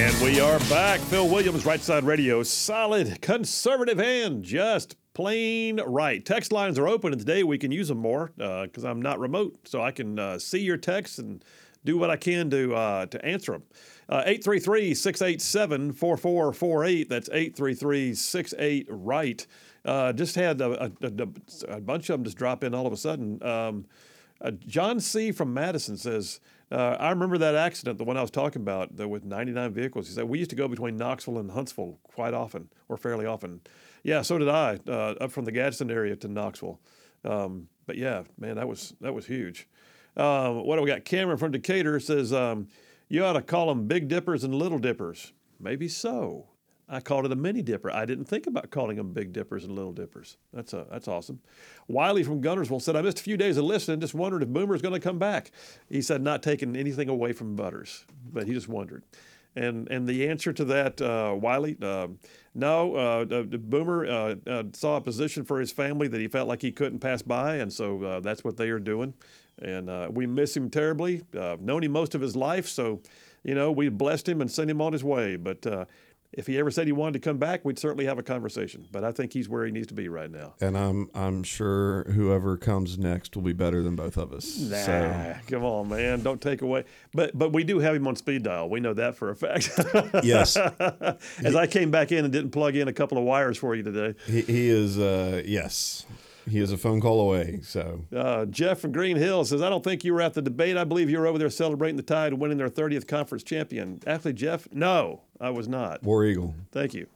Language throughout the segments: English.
And we are back. Phil Williams, Right Side Radio. Solid, conservative, and just plain right. Text lines are open, and today we can use them more because I'm not remote, so I can see your texts and do what I can to answer them. 833-687-4448. That's 833-68-RIGHT. Just had a bunch of them just drop in all of a sudden. John C. from Madison says, I remember that accident, the one I was talking about, with 99 vehicles. He said, we used to go between Knoxville and Huntsville quite often, or fairly often. Yeah, so did I, up from the Gadsden area to Knoxville. But yeah, man, that was huge. What do we got? Cameron from Decatur says, you ought to call them Big Dippers and Little Dippers. Maybe so. I called it a mini dipper. I didn't think about calling them Big Dippers and Little Dippers. That's awesome. Wiley from Gunnersville said, I missed a few days of listening, just wondered if Boomer's going to come back. He said not taking anything away from Butters, but he just wondered. And the answer to that, Wiley, no, Boomer saw a position for his family that he felt like he couldn't pass by, and so that's what they are doing. And we miss him terribly. Known him most of his life, so, we blessed him and sent him on his way. But if he ever said he wanted to come back, we'd certainly have a conversation. But I think he's where he needs to be right now. And I'm sure whoever comes next will be better than both of us. Nah, come on, man. Don't take away. But we do have him on speed dial. We know that for a fact. Yes. As I came back in and didn't plug in a couple of wires for you today. He is, yes. He is a phone call away. So Jeff from Green Hill says, I don't think you were at the debate. I believe you were over there celebrating the Tide winning their 30th conference champion. Actually, Jeff, no, I was not. War Eagle. Thank you.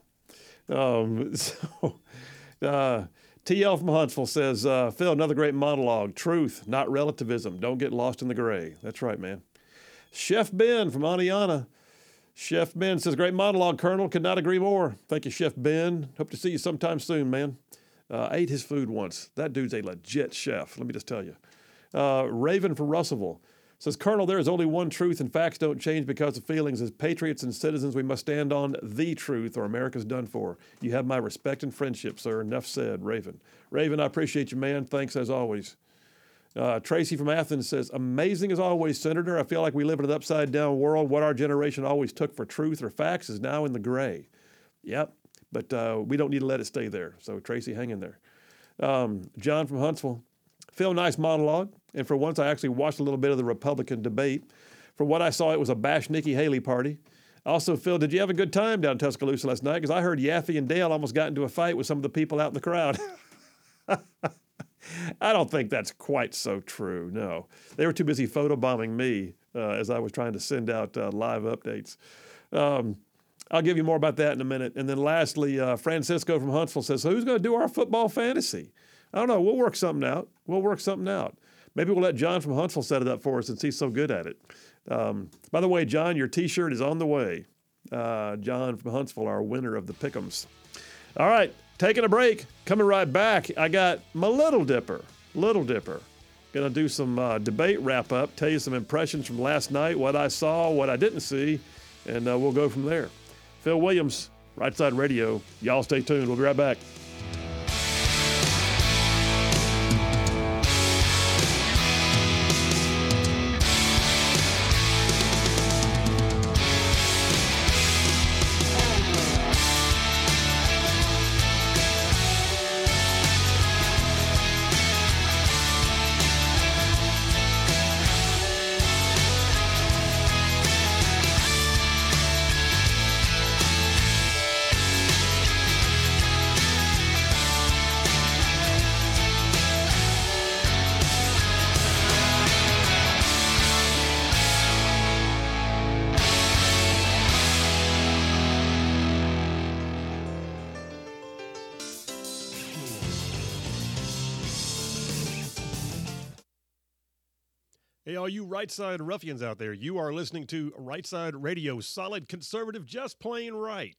TL from Huntsville says, Phil, another great monologue. Truth, not relativism. Don't get lost in the gray. That's right, man. Chef Ben from Aniana. Chef Ben says, great monologue, Colonel. Could not agree more. Thank you, Chef Ben. Hope to see you sometime soon, man. I ate his food once. That dude's a legit chef, let me just tell you. Raven from Russellville says, Colonel, there is only one truth and facts don't change because of feelings. As patriots and citizens, we must stand on the truth or America's done for. You have my respect and friendship, sir. Enough said, Raven. Raven, I appreciate you, man. Thanks as always. Tracy from Athens says, amazing as always, Senator. I feel like we live in an upside-down world. What our generation always took for truth or facts is now in the gray. Yep. But we don't need to let it stay there. So, Tracy, hang in there. John from Huntsville. Phil, nice monologue. And for once, I actually watched a little bit of the Republican debate. From what I saw, it was a bash Nikki Haley party. Also, Phil, did you have a good time down in Tuscaloosa last night? Because I heard Yaffe and Dale almost got into a fight with some of the people out in the crowd. I don't think that's quite so true, no. They were too busy photobombing me as I was trying to send out live updates. I'll give you more about that in a minute. And then lastly, Francisco from Huntsville says, so who's going to do our football fantasy? I don't know. We'll work something out. Maybe we'll let John from Huntsville set it up for us since he's so good at it. By the way, John, your T-shirt is on the way. John from Huntsville, our winner of the Pick'ems. All right, taking a break. Coming right back, I got my Little Dipper. Going to do some debate wrap-up, tell you some impressions from last night, what I saw, what I didn't see, and we'll go from there. Phil Williams, Right Side Radio. Y'all stay tuned. We'll be right back. Hey, all you right side ruffians out there, you are listening to Right Side Radio, solid conservative, just plain right.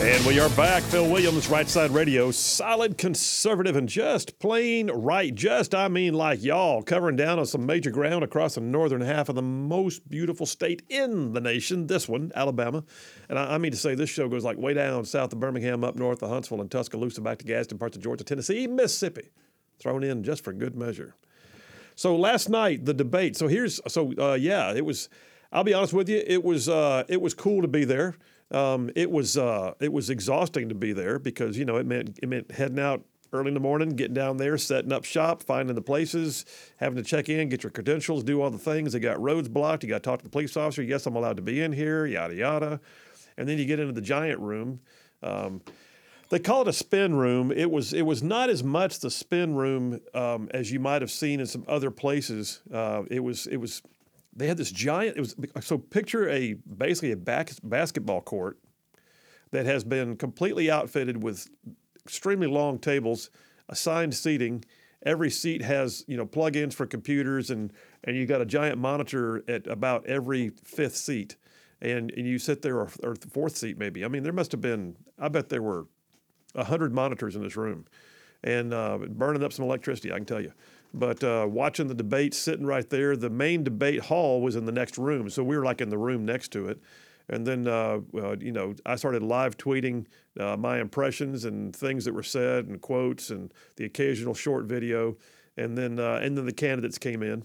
And we are back. Phil Williams, Right Side Radio, solid conservative and just plain right. I mean like y'all, covering down on some major ground across the northern half of the most beautiful state in the nation, this one, Alabama. And I mean to say this show goes like way down south of Birmingham, up north of Huntsville and Tuscaloosa, back to Gadsden, parts of Georgia, Tennessee, Mississippi, thrown in just for good measure. So last night, the debate. It was, I'll be honest with you, it was cool to be there. It was exhausting to be there because, it meant heading out early in the morning, getting down there, setting up shop, finding the places, having to check in, get your credentials, do all the things. They got roads blocked. You got to talk to the police officer. Yes, I'm allowed to be in here, yada, yada. And then you get into the giant room. They call it a spin room. It was not as much the spin room as you might have seen in some other places. They had this giant. So picture basically a basketball court that has been completely outfitted with extremely long tables, assigned seating. Every seat has plug-ins for computers, and you got a giant monitor at about every fifth seat, and you sit there or the fourth seat maybe. I mean, there must have been. I bet there were 100 monitors in this room, and burning up some electricity, I can tell you. But watching the debate, sitting right there, the main debate hall was in the next room, so we were like in the room next to it. And then, I started live tweeting my impressions and things that were said and quotes and the occasional short video. And then the candidates came in.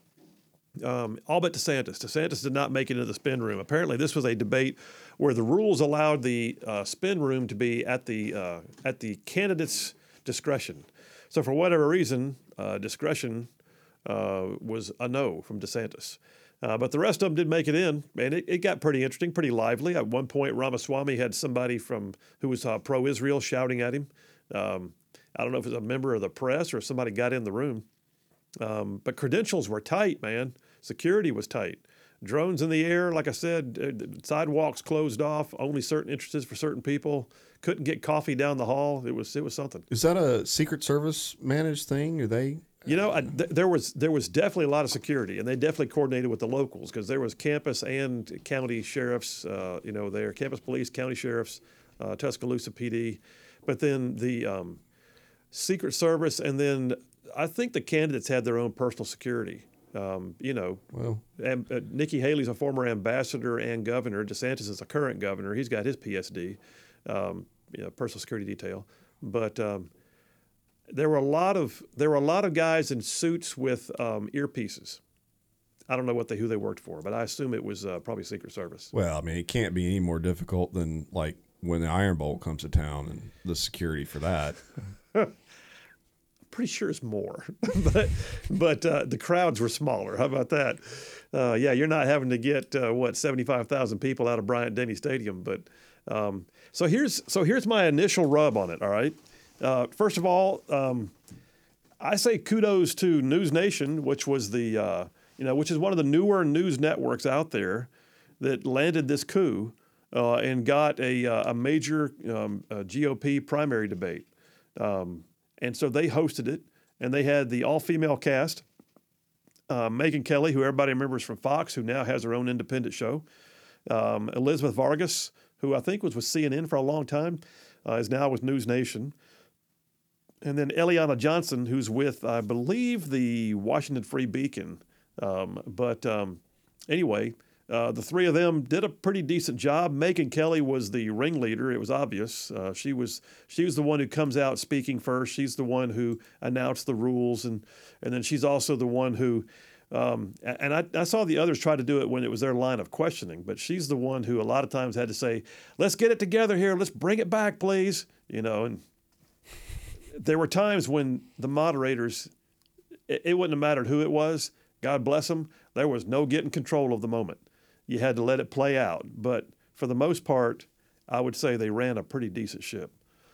All but DeSantis. DeSantis did not make it into the spin room. Apparently, this was a debate where the rules allowed the spin room to be at the candidate's discretion. So for whatever reason, discretion was a no from DeSantis. But the rest of them did make it in, and it got pretty interesting, pretty lively. At one point, Ramaswamy had somebody who was pro-Israel shouting at him. I don't know if it was a member of the press or somebody got in the room. But credentials were tight, man. Security was tight. Drones in the air, like I said, sidewalks closed off, only certain entrances for certain people. Couldn't get coffee down the hall. It was something. Is that a Secret Service managed thing? Are they? There was definitely a lot of security, and they definitely coordinated with the locals because there was campus and county sheriffs, there, campus police, county sheriffs, Tuscaloosa PD, but then the Secret Service, and then I think the candidates had their own personal security. Well, and Nikki Haley's a former ambassador and governor. DeSantis is a current governor. He's got his PSD, personal security detail. But there were a lot of guys in suits with earpieces. I don't know who they worked for, but I assume it was probably Secret Service. Well, I mean, it can't be any more difficult than like when the Iron Bowl comes to town and the security for that. Pretty sure it's more, but the crowds were smaller. How about that? You're not having to get 75,000 people out of Bryant-Denny Stadium. But so here's my initial rub on it. All right. First of all, I say kudos to News Nation, which was which is one of the newer news networks out there that landed this coup and got a major GOP primary debate. And so they hosted it, and they had the all-female cast, Megyn Kelly, who everybody remembers from Fox, who now has her own independent show, Elizabeth Vargas, who I think was with CNN for a long time, is now with News Nation, and then Eliana Johnson, who's with, I believe, the Washington Free Beacon. Anyway, the three of them did a pretty decent job. Megyn Kelly was the ringleader. It was obvious. She was the one who comes out speaking first. She's the one who announced the rules, and then she's also the one who, I saw the others try to do it when it was their line of questioning, but she's the one who a lot of times had to say, "Let's get it together here. Let's bring it back, please." And there were times when the moderators, it wouldn't have mattered who it was. God bless them. There was no getting control of the moment. You had to let it play out. But for the most part, I would say they ran a pretty decent ship.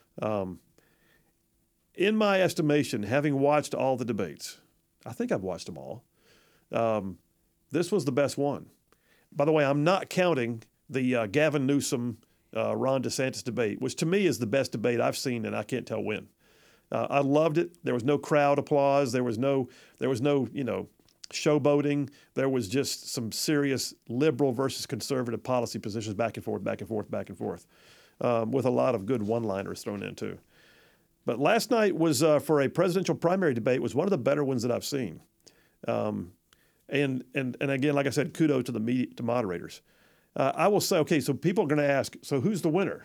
In my estimation, having watched all the debates, I think I've watched them all, this was the best one. By the way, I'm not counting the Gavin Newsom, Ron DeSantis debate, which to me is the best debate I've seen, and I can't tell when. I loved it. There was no crowd applause. There was no showboating. There was just some serious liberal versus conservative policy positions back and forth, back and forth, back and forth. with a lot of good one-liners thrown in too. But last night was for a presidential primary debate was one of the better ones that I've seen. And again, like I said, kudos to the media, to moderators. I will say, okay, so people are going to ask, so who's the winner?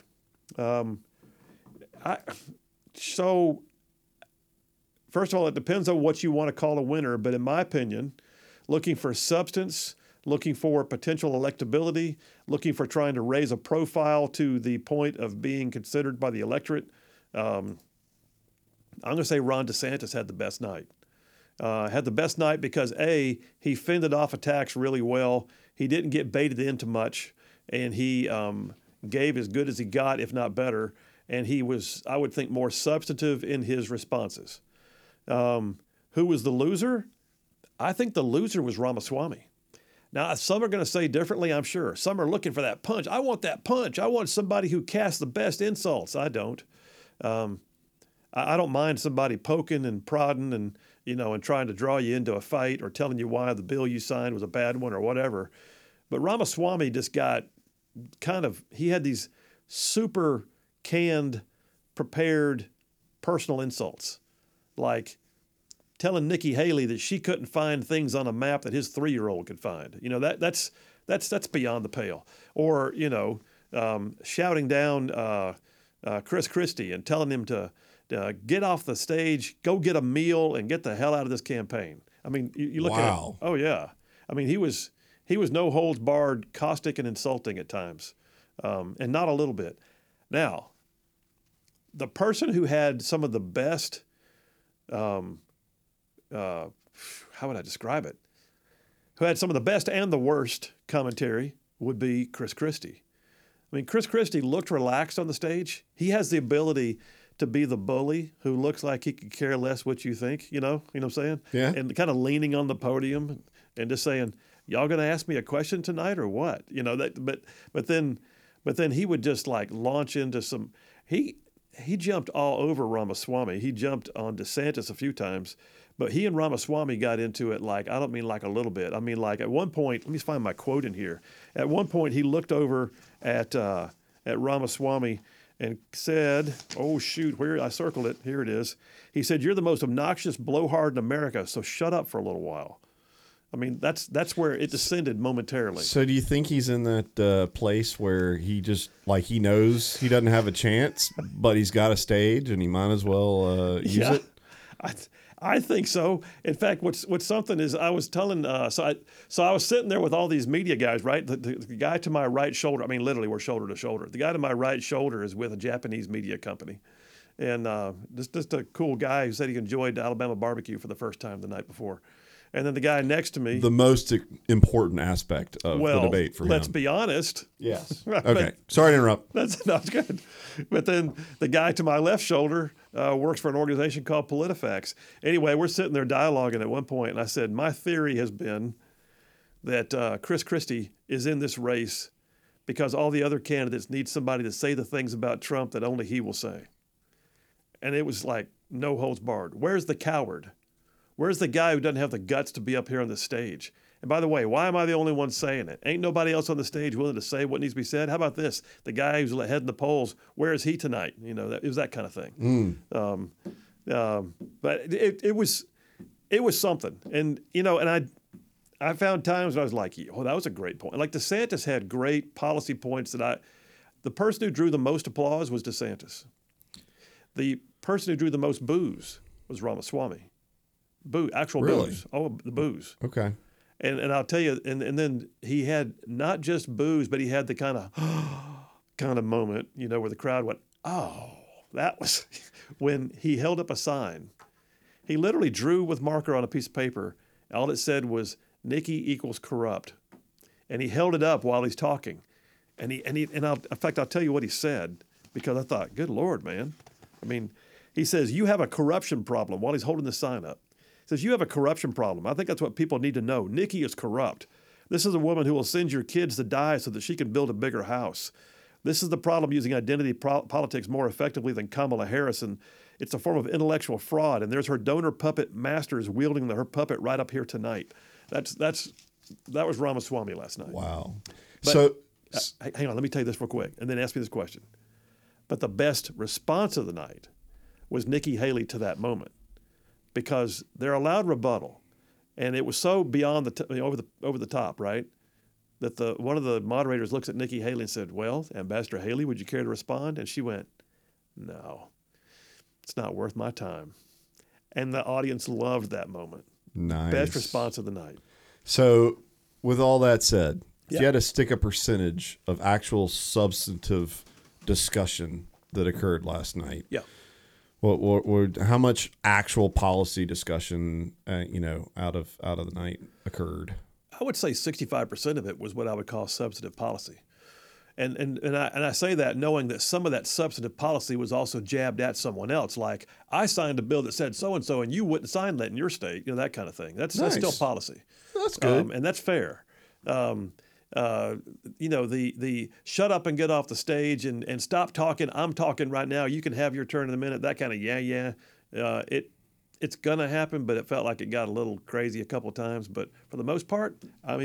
So first of all, it depends on what you want to call a winner. But in my opinion, looking for substance, looking for potential electability, looking for trying to raise a profile to the point of being considered by the electorate, I'm going to say Ron DeSantis had the best night. Had the best night because, A, he fended off attacks really well. He didn't get baited into much, and he gave as good as he got, if not better. And he was, I would think, more substantive in his responses. Who was the loser? I think the loser was Ramaswamy. Now, some are going to say differently, I'm sure. Some are looking for that punch. I want that punch. I want somebody who casts the best insults. I don't. I don't mind somebody poking and prodding and, and trying to draw you into a fight or telling you why the bill you signed was a bad one or whatever. But Ramaswamy just got he had these super canned, prepared personal insults, like telling Nikki Haley that she couldn't find things on a map that his 3-year-old could find. That's beyond the pale. Or, shouting down Chris Christie and telling him to get off the stage, go get a meal, and get the hell out of this campaign. I mean, you look at it. Oh yeah. I mean, he was no holds barred, caustic and insulting at times, and not a little bit. Now, the person who had some of the best, how would I describe it? Who had some of the best and the worst commentary would be Chris Christie. I mean, Chris Christie looked relaxed on the stage. He has the ability to be the bully who looks like he could care less what you think, you know what I'm saying? Yeah. And kind of leaning on the podium and just saying, y'all going to ask me a question tonight or what? But then he would just like launch into some, he jumped all over Ramaswamy. He jumped on DeSantis a few times, but he and Ramaswamy got into it like, I don't mean like a little bit. I mean like at one point, let me find my quote in here. At one point he looked over at Ramaswamy and said, oh, shoot, where I circled it. Here it is. He said, you're the most obnoxious blowhard in America, so shut up for a little while. I mean, that's where it descended momentarily. So do you think he's in that place where he just, like, he knows he doesn't have a chance, but he's got a stage and he might as well use it? I think so. In fact, what's something is I was telling, so I was sitting there with all these media guys, right? The guy to my right shoulder, I mean, literally we're shoulder to shoulder. The guy to my right shoulder is with a Japanese media company. And just a cool guy who said he enjoyed Alabama barbecue for the first time the night before. And then the guy next to me. The most important aspect of the debate for him. Let's be honest. Yes. Okay. Sorry to interrupt. That's good. But then the guy to my left shoulder works for an organization called PolitiFacts. Anyway, we're sitting there dialoguing at one point, and I said, my theory has been that Chris Christie is in this race because all the other candidates need somebody to say the things about Trump that only he will say. And it was like, no holds barred. Where's the coward? Where's the guy who doesn't have the guts to be up here on the stage? And by the way, why am I the only one saying it? Ain't nobody else on the stage willing to say what needs to be said? How about this? The guy who's heading the polls, where is he tonight? It was that kind of thing. But it was something. And, and I found times when I was like, oh, that was a great point. Like DeSantis had great policy points the person who drew the most applause was DeSantis. The person who drew the most boos was Ramaswamy. Actual really? boos. Oh, the boos. Okay. And I'll tell you, and then he had not just boos, but he had the kind of moment, where the crowd went, oh, that was when he held up a sign. He literally drew with marker on a piece of paper. All it said was Nikki equals corrupt. And he held it up while he's talking. In fact, I'll tell you what he said, because I thought, good Lord, man. I mean, he says, you have a corruption problem while he's holding the sign up. He says, you have a corruption problem. I think that's what people need to know. Nikki is corrupt. This is a woman who will send your kids to die so that she can build a bigger house. This is the problem using identity politics more effectively than Kamala Harris, and it's a form of intellectual fraud. And there's her donor puppet masters wielding her puppet right up here tonight. That was Ramaswamy last night. Wow. But, So hang on, let me tell you this real quick, and then ask me this question. But the best response of the night was Nikki Haley to that moment, because they're allowed rebuttal, and it was so beyond over the top, right? That one of the moderators looks at Nikki Haley and said, "Well, Ambassador Haley, would you care to respond?" And she went, "No, it's not worth my time." And the audience loved that moment. Nice. Best response of the night. So, with all that said, if Yeah. you had to stick a percentage of actual substantive discussion that occurred last night, Yeah. how much actual policy discussion, out of the night occurred? I would say 65% of it was what I would call substantive policy. And I say that knowing that some of that substantive policy was also jabbed at someone else. Like, I signed a bill that said so-and-so, and you wouldn't sign that in your state, that kind of thing. That's still Nice. policy. That's good. And that's fair. The shut up and get off the stage and stop talking. I'm talking right now. You can have your turn in a minute. That kind of it's going to happen, but it felt like it got a little crazy a couple of times. But for the most part,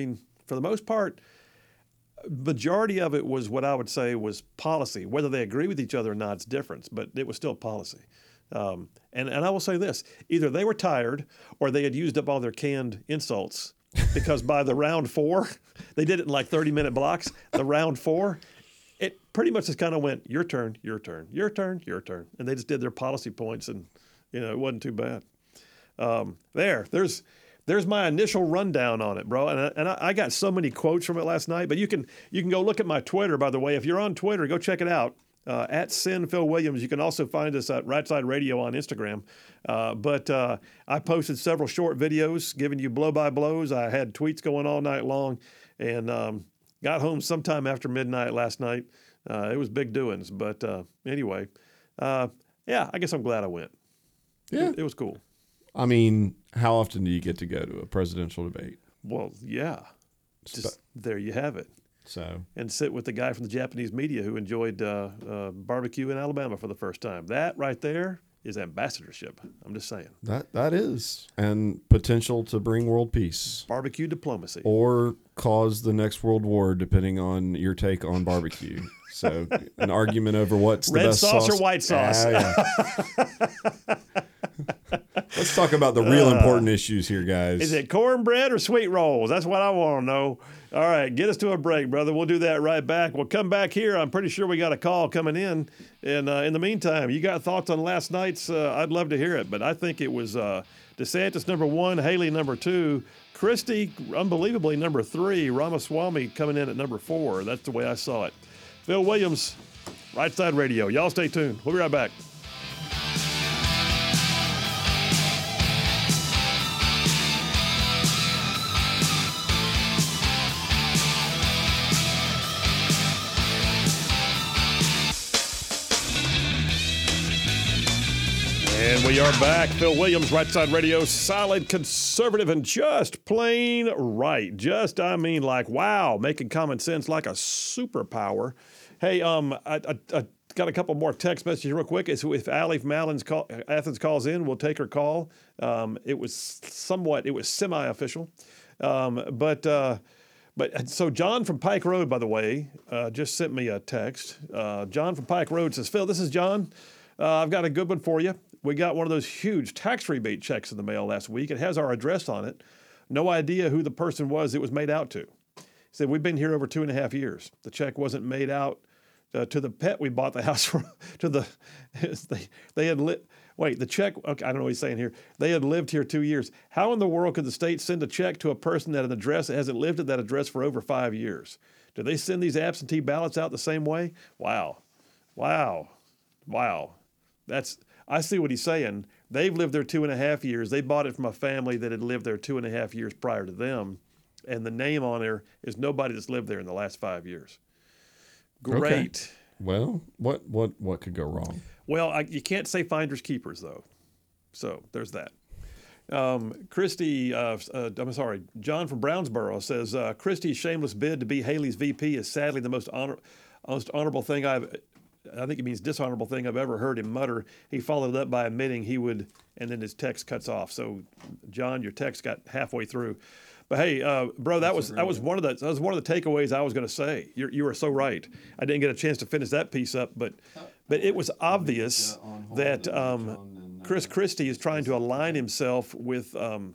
majority of it was what I would say was policy. Whether they agree with each other or not, it's different, but it was still policy. And I will say this, either they were tired or they had used up all their canned insults, because by the round 4, they did it in like 30-minute blocks. The round 4, it pretty much just kind of went, your turn, your turn, your turn, your turn. And they just did their policy points, and it wasn't too bad. There's my initial rundown on it, bro. And I got so many quotes from it last night. But you can go look at my Twitter, by the way. If you're on Twitter, go check it out. At Sin Phil Williams. You can also find us at Right Side Radio on Instagram. But I posted several short videos giving you blow-by-blows. I had tweets going all night long, and got home sometime after midnight last night. It was big doings. But anyway, I guess I'm glad I went. Yeah. It was cool. I mean, how often do you get to go to a presidential debate? Well, yeah. Just there you have it. So, and sit with the guy from the Japanese media who enjoyed barbecue in Alabama for the first time. That right there is ambassadorship. I'm just saying. That is. And potential to bring world peace. Barbecue diplomacy. Or cause the next world war, depending on your take on barbecue. So, an argument over what's the red best sauce or white sauce. Let's talk about the real important issues here, guys. Is it cornbread or sweet rolls? That's what I want to know. All right, get us to a break, brother. We'll do that right back. We'll come back here. I'm pretty sure we got a call coming in. And in the meantime, you got thoughts on last night's? I'd love to hear it. But I think it was DeSantis number 1, Haley number 2, Christie, unbelievably, number 3, Ramaswamy coming in at number 4. That's the way I saw it. Phil Williams, Right Side Radio. Y'all stay tuned. We'll be right back. And we are back. Phil Williams, Right Side Radio, solid, conservative, and just plain right. I mean, like, wow, making common sense like a superpower. Hey, I got a couple more text messages real quick. If Allie from Athens calls in, we'll take her call. It was semi-official. But so John from Pike Road, by the way, just sent me a text. John from Pike Road says, Phil, this is John. I've got a good one for you. We got one of those huge tax rebate checks in the mail last week. It has our address on it. No idea who the person was it was made out to. He said, we've been here over 2.5 years. The check wasn't made out to the pet we bought the house from. The check, okay, I don't know what he's saying here. They had lived here 2 years. How in the world could the state send a check to a person at an address that hasn't lived at that address for over 5 years? Do they send these absentee ballots out the same way? Wow. I see what he's saying. They've lived there 2.5 years. They bought it from a family that had lived there 2.5 years prior to them. And the name on there is nobody that's lived there in the last 5 years. Great. Okay. Well, what could go wrong? Well, you can't say finders keepers, though. So there's that. John from Brownsboro says, Christie's shameless bid to be Haley's VP is sadly the most honorable thing I think it means dishonorable thing I've ever heard him mutter. He followed it up by admitting he would, and then his text cuts off. So, John, your text got halfway through. But hey, bro, that was one of the takeaways I was going to say. You were so right. I didn't get a chance to finish that piece up, but But it was obvious that Chris Christie is trying to align himself with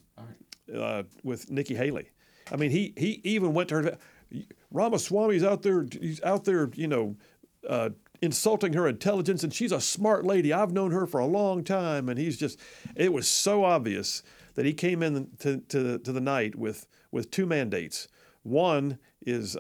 Nikki Haley. I mean, he even went to her. Ramaswamy's out there. He's out there, insulting her intelligence, and she's a smart lady. I've known her for a long time, and it was so obvious that he came in to the night with two mandates. One is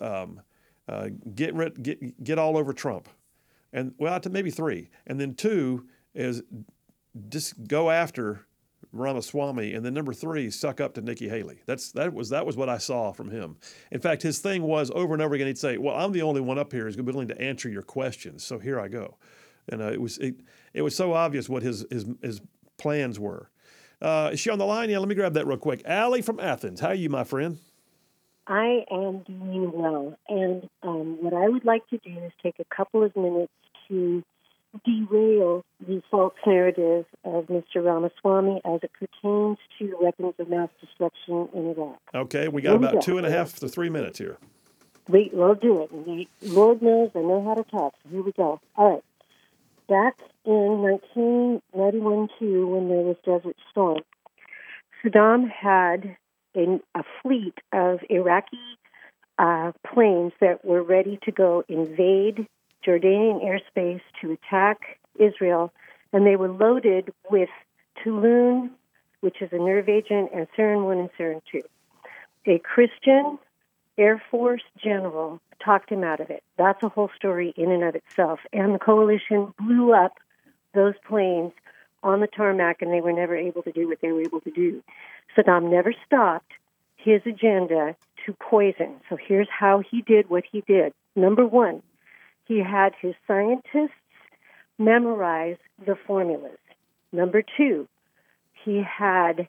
get all over Trump, and maybe three, and then two is just go after Ramaswamy, and then number three, suck up to Nikki Haley. That was what I saw from him. In fact, his thing was over and over again. He'd say, "Well, I'm the only one up here who's willing to answer your questions, so here I go." And it was so obvious what his plans were. Is she on the line? Yeah, let me grab that real quick. Allie from Athens, how are you, my friend? I am doing well, and what I would like to do is take a couple of minutes to derail the false narrative of Mr. Ramaswamy as it pertains to weapons of mass destruction in Iraq. Okay, we got about 2.5 to 3 minutes here. We'll do it. Lord knows I know how to talk, so here we go. All right. Back in 1991-2, when there was Desert Storm, Saddam had a fleet of Iraqi planes that were ready to go invade Jordanian airspace to attack Israel, and they were loaded with Tulun, which is a nerve agent, and Sarin 1 and Sarin 2. A Christian Air Force general talked him out of it. That's a whole story in and of itself. And the coalition blew up those planes on the tarmac, and they were never able to do what they were able to do. Saddam never stopped his agenda to poison. So here's how he did what he did. Number one, he had his scientists memorize the formulas. Number two, he had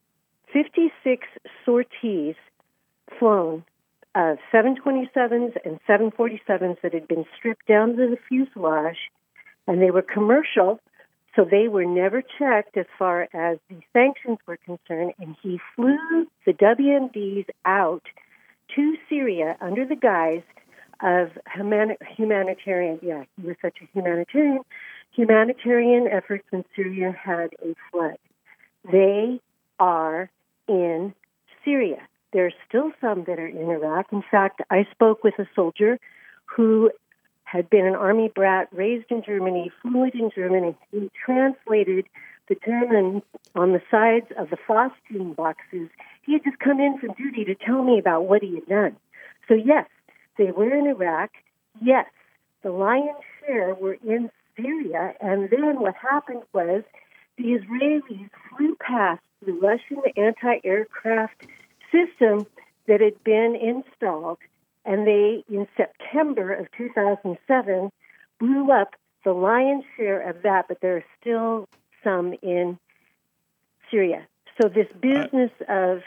56 sorties flown of 727s and 747s that had been stripped down to the fuselage, and they were commercial, so they were never checked as far as the sanctions were concerned, and he flew the WMDs out to Syria under the guise of humanitarian, he was such a humanitarian efforts when Syria had a flood. They are in Syria. There are still some that are in Iraq. In fact, I spoke with a soldier who had been an army brat, raised in Germany, fluent in German. He translated the German on the sides of the Phosphine boxes. He had just come in from duty to tell me about what he had done. So yes, they were in Iraq. Yes, the lion's share were in Syria. And then what happened was the Israelis flew past the Russian anti-aircraft system that had been installed, and they, in September of 2007, blew up the lion's share of that, but there are still some in Syria. So this business of...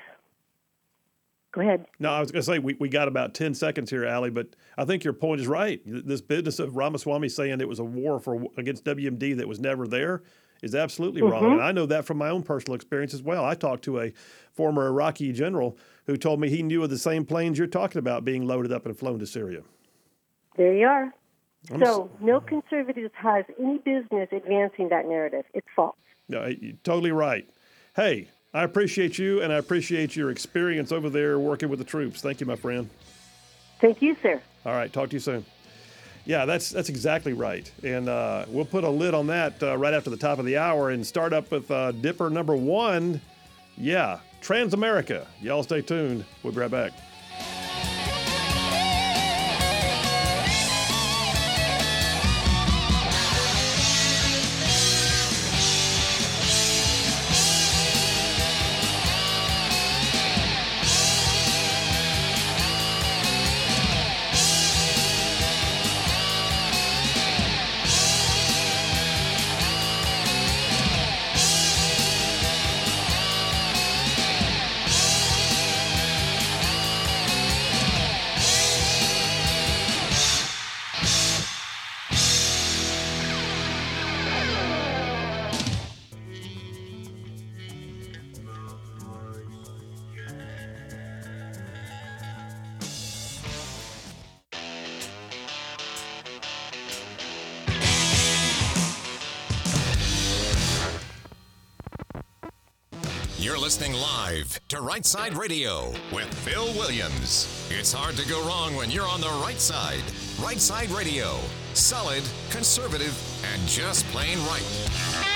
Go ahead. No, I was going to say, we got about 10 seconds here, Allie, but I think your point is right. This business of Ramaswamy saying it was a war against WMD that was never there is absolutely wrong. And I know that from my own personal experience as well. I talked to a former Iraqi general who told me he knew of the same planes you're talking about being loaded up and flown to Syria. There you are. So no conservative has any business advancing that narrative. It's false. No, you're totally right. Hey, I appreciate you, and I appreciate your experience over there working with the troops. Thank you, my friend. Thank you, sir. All right, talk to you soon. Yeah, that's exactly right. And we'll put a lid on that right after the top of the hour and start up with Dipper number 1. Yeah, Transamerica. Y'all stay tuned. We'll be right back. You're listening live to Right Side Radio with Phil Williams. It's hard to go wrong when you're on the right side. Right Side Radio. Solid, conservative, and just plain right.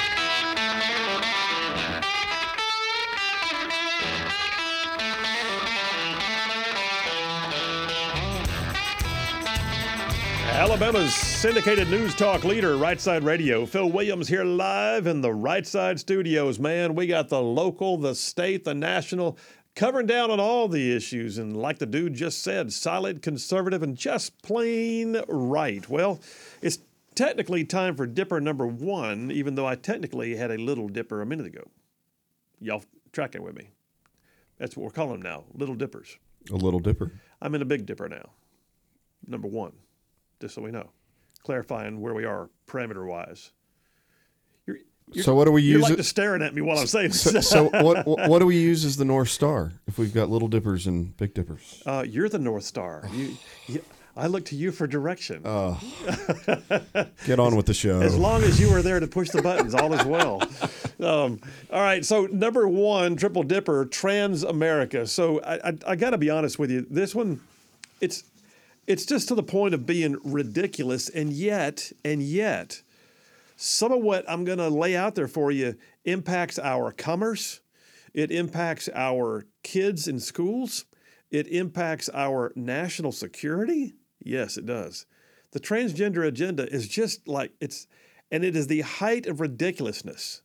Alabama's syndicated news talk leader, Right Side Radio. Phil Williams here live in the Right Side studios. Man, we got the local, the state, the national, covering down on all the issues. And like the dude just said, solid, conservative, and just plain right. Well, it's technically time for Dipper number 1, even though I technically had a Little Dipper a minute ago. Y'all tracking with me? That's what we're calling them now, Little Dippers. A Little Dipper. I'm in a Big Dipper now, number 1. Just so we know, clarifying where we are parameter-wise. So what do we You're use? like just staring at me while I'm saying So, this. so what do we use as the North Star if we've got Little Dippers and Big Dippers? You're the North Star. I look to you for direction. Get on with the show. As long as you were there to push the buttons, all is well. All right, so number 1, Triple Dipper, Trans America. So I got to be honest with you. This one, it's just to the point of being ridiculous, and yet, some of what I'm going to lay out there for you impacts our commerce. It impacts our kids in schools. It impacts our national security. Yes, it does. The transgender agenda is just like and it is the height of ridiculousness.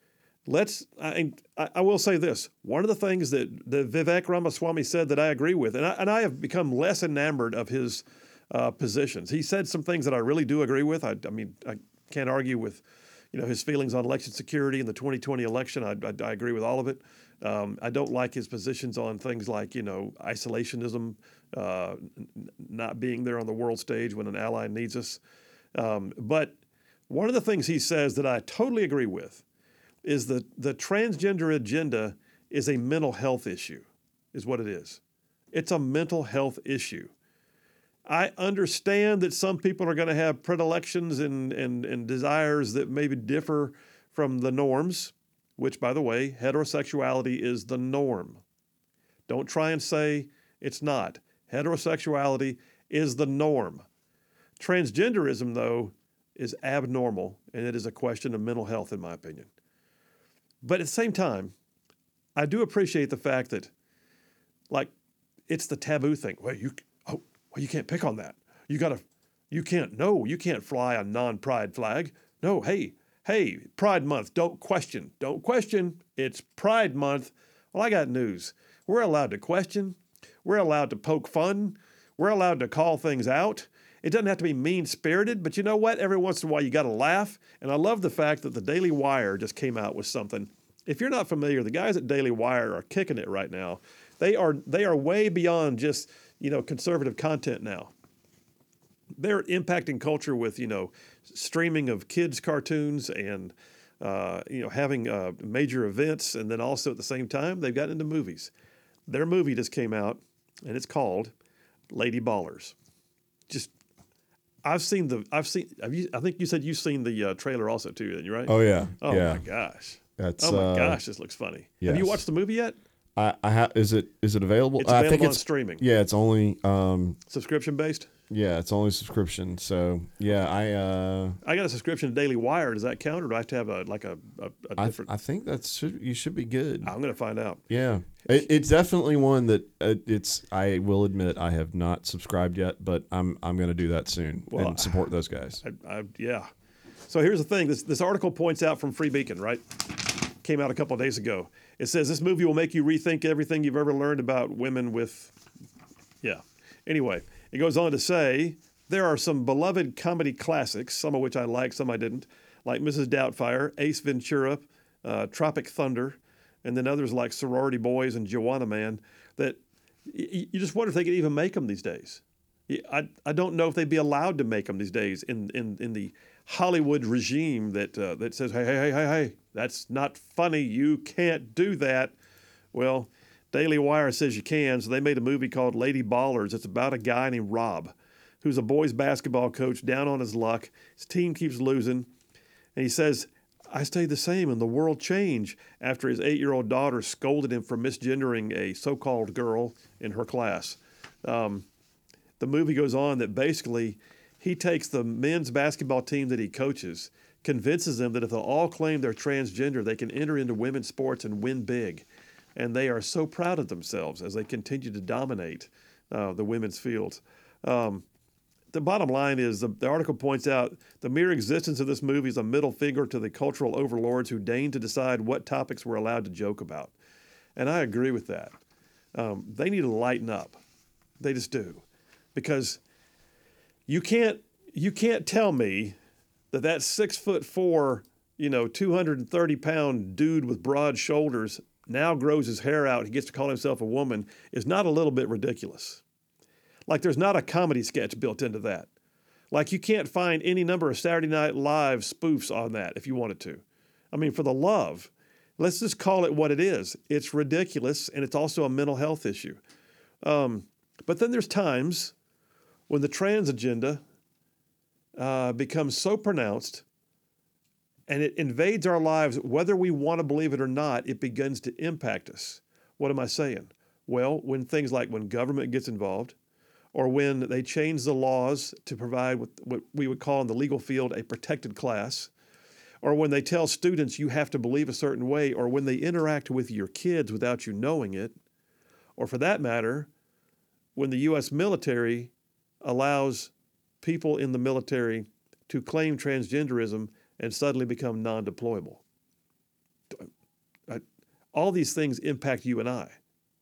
I will say this. One of the things that Vivek Ramaswamy said that I agree with, and I have become less enamored of his positions. He said some things that I really do agree with. I mean, I can't argue with, his feelings on election security in the 2020 election. I agree with all of it. I don't like his positions on things like, isolationism, not being there on the world stage when an ally needs us. But one of the things he says that I totally agree with is that the transgender agenda is a mental health issue, is what it is. It's a mental health issue. I understand that some people are going to have predilections and desires that maybe differ from the norms, which, by the way, heterosexuality is the norm. Don't try and say it's not. Heterosexuality is the norm. Transgenderism, though, is abnormal, and it is a question of mental health, in my opinion. But at the same time, I do appreciate the fact that, it's the taboo thing. Well, you can't pick on that. You can't fly a non-pride flag. No, hey, Pride Month, don't question. It's Pride Month. Well, I got news. We're allowed to question. We're allowed to poke fun. We're allowed to call things out. It doesn't have to be mean-spirited, but you know what? Every once in a while, you got to laugh. And I love the fact that the Daily Wire just came out with something. If you're not familiar, the guys at Daily Wire are kicking it right now. They are way beyond just, conservative content now. They're impacting culture with, streaming of kids' cartoons and, having major events. And then also at the same time, they've gotten into movies. Their movie just came out, and it's called Lady Ballers. I think you said you've seen the trailer also too, then, right? Oh yeah. Oh yeah. my gosh. That's Gosh, this looks funny. Yes. Have you watched the movie yet? Is it available? It's available I think on it's streaming. Yeah, it's only Subscription based? yeah, it's only subscription. So yeah, I got a subscription to Daily Wire. Does that count, or do I have to have a different? I think you should be good. I'm going to find out. Yeah, it's definitely one that I will admit I have not subscribed yet, but I'm going to do that soon and support those guys. Yeah. So here's the thing. This article points out from Free Beacon, right? Came out a couple of days ago. It says this movie will make you rethink everything you've ever learned about women with. Yeah. Anyway, it goes on to say there are some beloved comedy classics, some of which I like, some I didn't, like Mrs. Doubtfire, Ace Ventura, Tropic Thunder, and then others like Sorority Boys and Joanna Man, that you just wonder if they could even make them these days. I don't know if they'd be allowed to make them these days in the Hollywood regime that says, hey, that's not funny. You can't do that. Well, Daily Wire says you can, so they made a movie called Lady Ballers. It's about a guy named Rob, who's a boys basketball coach down on his luck. His team keeps losing, and he says, I stayed the same, and the world changed after his 8-year-old daughter scolded him for misgendering a so-called girl in her class. The movie goes on that basically he takes the men's basketball team that he coaches, convinces them that if they'll all claim they're transgender, they can enter into women's sports and win big. And they are so proud of themselves as they continue to dominate the women's fields. The bottom line is the article points out the mere existence of this movie is a middle finger to the cultural overlords who deign to decide what topics we're allowed to joke about. And I agree with that. They need to lighten up. They just do. Because you can't tell me that 6'4", 230-pound dude with broad shoulders now grows his hair out, he gets to call himself a woman, is not a little bit ridiculous. Like there's not a comedy sketch built into that. Like you can't find any number of Saturday Night Live spoofs on that if you wanted to. I mean, for the love, let's just call it what it is. It's ridiculous, and it's also a mental health issue. But then there's times when the trans agenda becomes so pronounced and it invades our lives, whether we want to believe it or not, it begins to impact us. What am I saying? Well, when things like when government gets involved, or when they change the laws to provide what we would call in the legal field a protected class, or when they tell students you have to believe a certain way, or when they interact with your kids without you knowing it, or for that matter, when the U.S. military allows people in the military to claim transgenderism and suddenly become non-deployable. All these things impact you and I.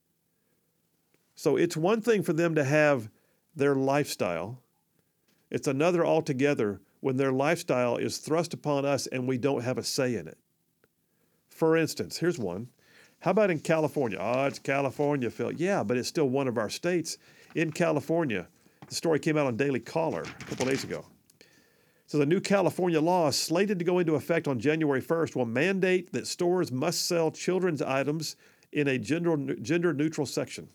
So it's one thing for them to have their lifestyle. It's another altogether when their lifestyle is thrust upon us and we don't have a say in it. For instance, here's one. How about in California? Oh, it's California, Phil. Yeah, but it's still one of our states. In California, the story came out on Daily Caller a couple days ago. So the new California law, slated to go into effect on January 1st, will mandate that stores must sell children's items in a gender-neutral section.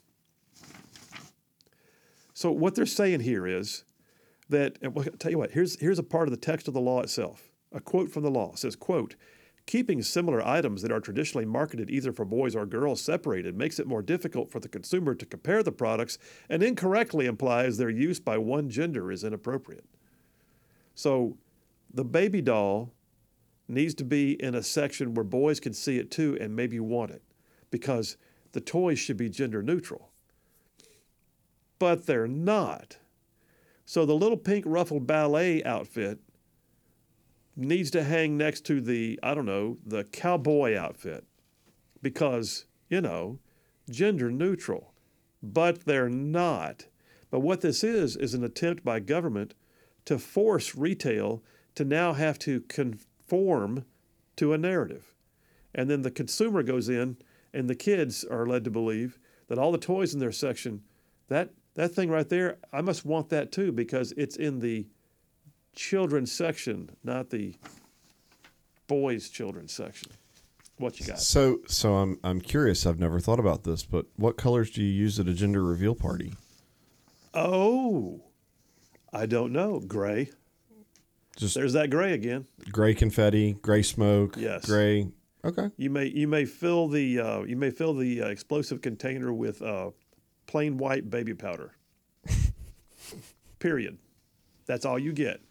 So what they're saying here is that, and I'll tell you what, here's a part of the text of the law itself. A quote from the law. It says, quote, "Keeping similar items that are traditionally marketed either for boys or girls separated makes it more difficult for the consumer to compare the products and incorrectly implies their use by one gender is inappropriate." So the baby doll needs to be in a section where boys can see it too and maybe want it, because the toys should be gender neutral. But they're not. So the little pink ruffled ballet outfit needs to hang next to the cowboy outfit because, gender neutral. But they're not. But what this is an attempt by government to force retail to now have to conform to a narrative. And then the consumer goes in and the kids are led to believe that all the toys in their section, that thing right there, I must want that too because it's in the children's section, not the boys' children's section. What you got? So I'm curious. I've never thought about this, but what colors do you use at a gender reveal party? Oh, I don't know. Gray. There's that gray again. Gray confetti, gray smoke. Yes. Gray. Okay. You may fill the explosive container with plain white baby powder. Period. That's all you get.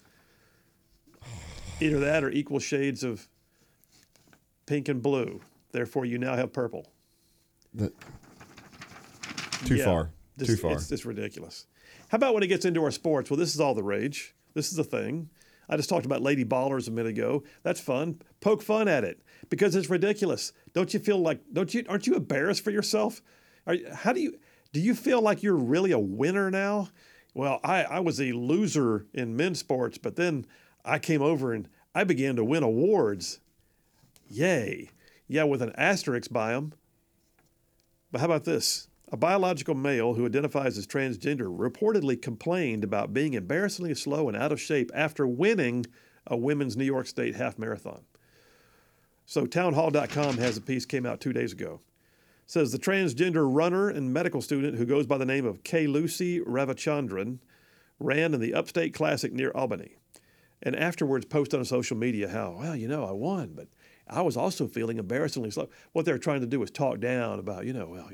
Either that or equal shades of pink and blue. Therefore, you now have purple. Too far. It's ridiculous. How about when it gets into our sports? Well, this is all the rage. This is the thing. I just talked about Lady Ballers a minute ago. That's fun. Poke fun at it because it's ridiculous. Don't you feel like? Aren't you embarrassed for yourself? Do you feel like you're really a winner now? Well, I was a loser in men's sports, but then I came over and I began to win awards. Yay. Yeah, with an asterisk by them. But how about this? A biological male who identifies as transgender reportedly complained about being embarrassingly slow and out of shape after winning a women's New York State half marathon. So townhall.com has a piece came out 2 days ago. It says the transgender runner and medical student who goes by the name of K. Lucy Ravichandran ran in the Upstate Classic near Albany. and afterwards post on social media how, well, I won, but I was also feeling embarrassingly slow. What they're trying to do is talk down about,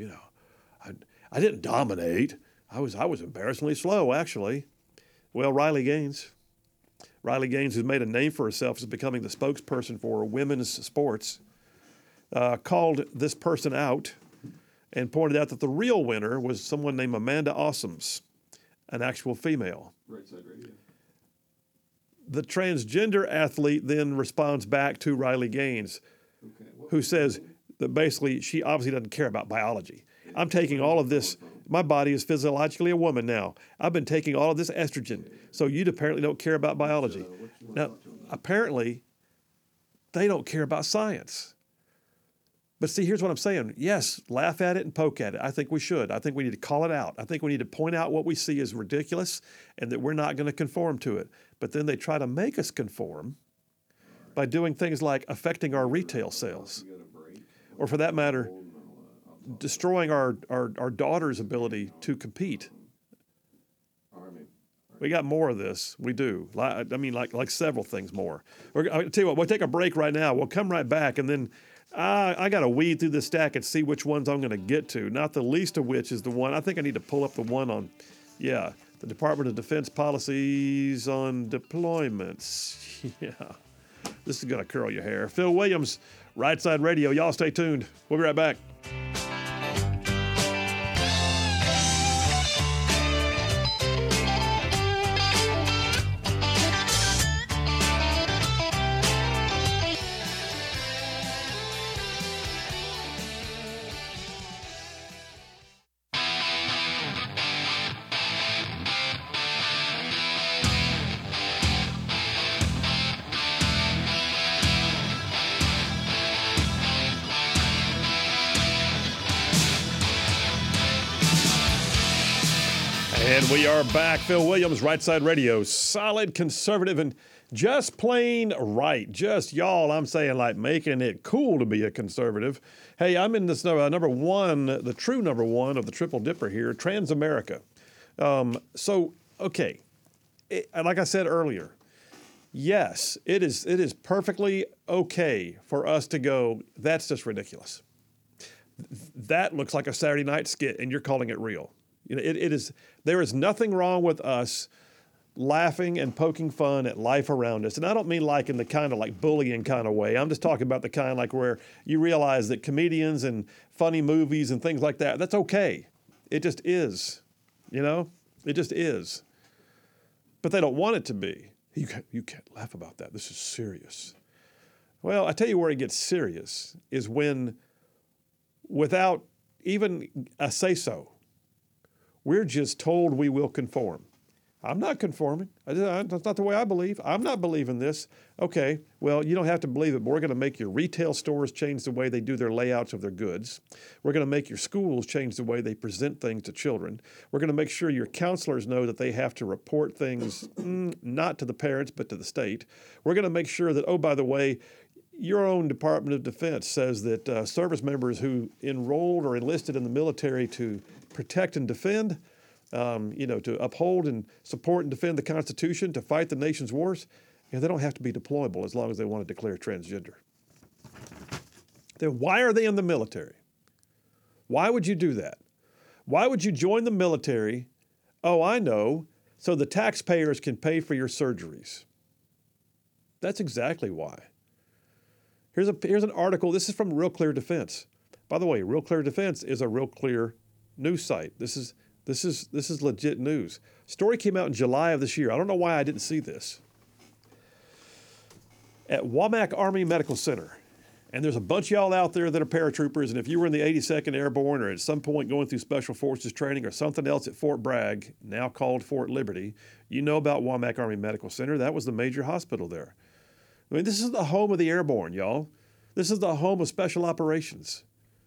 I didn't dominate. I was embarrassingly slow, actually. Well, Riley Gaines, who's made a name for herself as becoming the spokesperson for women's sports, called this person out and pointed out that the real winner was someone named Amanda Awesomes, an actual female. Right Side Radio. The transgender athlete then responds back to Riley Gaines, who says that basically she obviously doesn't care about biology. I'm taking all of this. My body is physiologically a woman now. I've been taking all of this estrogen, so you apparently don't care about biology. Now, apparently, they don't care about science. But see, here's what I'm saying. Yes, laugh at it and poke at it. I think we should. I think we need to call it out. I think we need to point out what we see as ridiculous and that we're not going to conform to it. But then they try to make us conform by doing things like affecting our retail sales, or for that matter, destroying our daughter's ability to compete. We got more of this. We do. I mean, like several things more. I'll tell you what, we'll take a break right now. We'll come right back, and then I got to weed through this stack and see which ones I'm going to get to, not the least of which is the one. I think I need to pull up the one on, the Department of Defense policies on deployments. Yeah. This is going to curl your hair. Phil Williams, Right Side Radio. Y'all stay tuned. We'll be right back. And we are back. Phil Williams, Right Side Radio. Solid, conservative, and just plain right. Just, y'all, I'm saying, like, making it cool to be a conservative. Hey, I'm in this number one, the true number one of the Triple Dipper here, Transamerica. Okay. Like I said earlier, yes, it is perfectly okay for us to go, that's just ridiculous. That looks like a Saturday night skit, and you're calling it real. It is. There is nothing wrong with us laughing and poking fun at life around us. And I don't mean like in the kind of like bullying kind of way. I'm just talking about the kind like where you realize that comedians and funny movies and things like that, that's okay. It just is, it just is. But they don't want it to be. You can't laugh about that. This is serious. Well, I tell you where it gets serious is when, without even a say-so, we're just told we will conform. I'm not conforming. That's not the way I believe. I'm not believing this. Okay, well, you don't have to believe it, but we're going to make your retail stores change the way they do their layouts of their goods. We're going to make your schools change the way they present things to children. We're going to make sure your counselors know that they have to report things not to the parents, but to the state. We're going to make sure that, oh, by the way, your own Department of Defense says that service members who enrolled or enlisted in the military to protect and defend, to uphold and support and defend the Constitution, to fight the nation's wars, they don't have to be deployable as long as they want to declare transgender. Then why are they in the military? Why would you do that? Why would you join the military? Oh, I know, so the taxpayers can pay for your surgeries. That's exactly why. Here's an article. This is from Real Clear Defense. By the way, Real Clear Defense is a Real Clear news site. This is legit news. Story came out in July of this year. I don't know why I didn't see this. At Womack Army Medical Center, and there's a bunch of y'all out there that are paratroopers, and if you were in the 82nd Airborne or at some point going through Special Forces training or something else at Fort Bragg, now called Fort Liberty, you know about Womack Army Medical Center. That was the major hospital there. I mean, this is the home of the airborne, y'all. This is the home of special operations.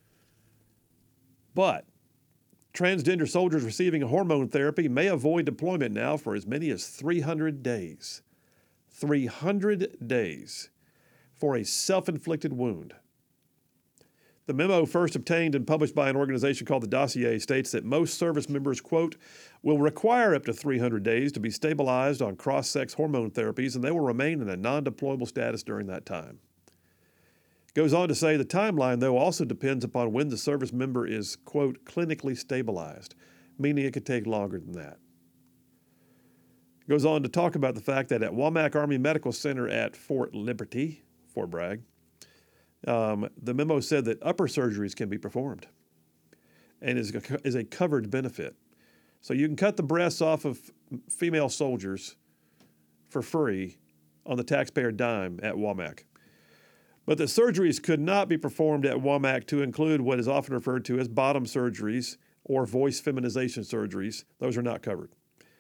But transgender soldiers receiving hormone therapy may avoid deployment now for as many as 300 days. 300 days for a self-inflicted wound. The memo, first obtained and published by an organization called the Dossier, states that most service members, quote, will require up to 300 days to be stabilized on cross-sex hormone therapies, and they will remain in a non-deployable status during that time. It goes on to say the timeline, though, also depends upon when the service member is, quote, clinically stabilized, meaning it could take longer than that. It goes on to talk about the fact that at Womack Army Medical Center at Fort Liberty, Fort Bragg, the memo said that upper surgeries can be performed and is a covered benefit. So you can cut the breasts off of female soldiers for free on the taxpayer dime at Womack. But the surgeries could not be performed at Womack to include what is often referred to as bottom surgeries or voice feminization surgeries. Those are not covered.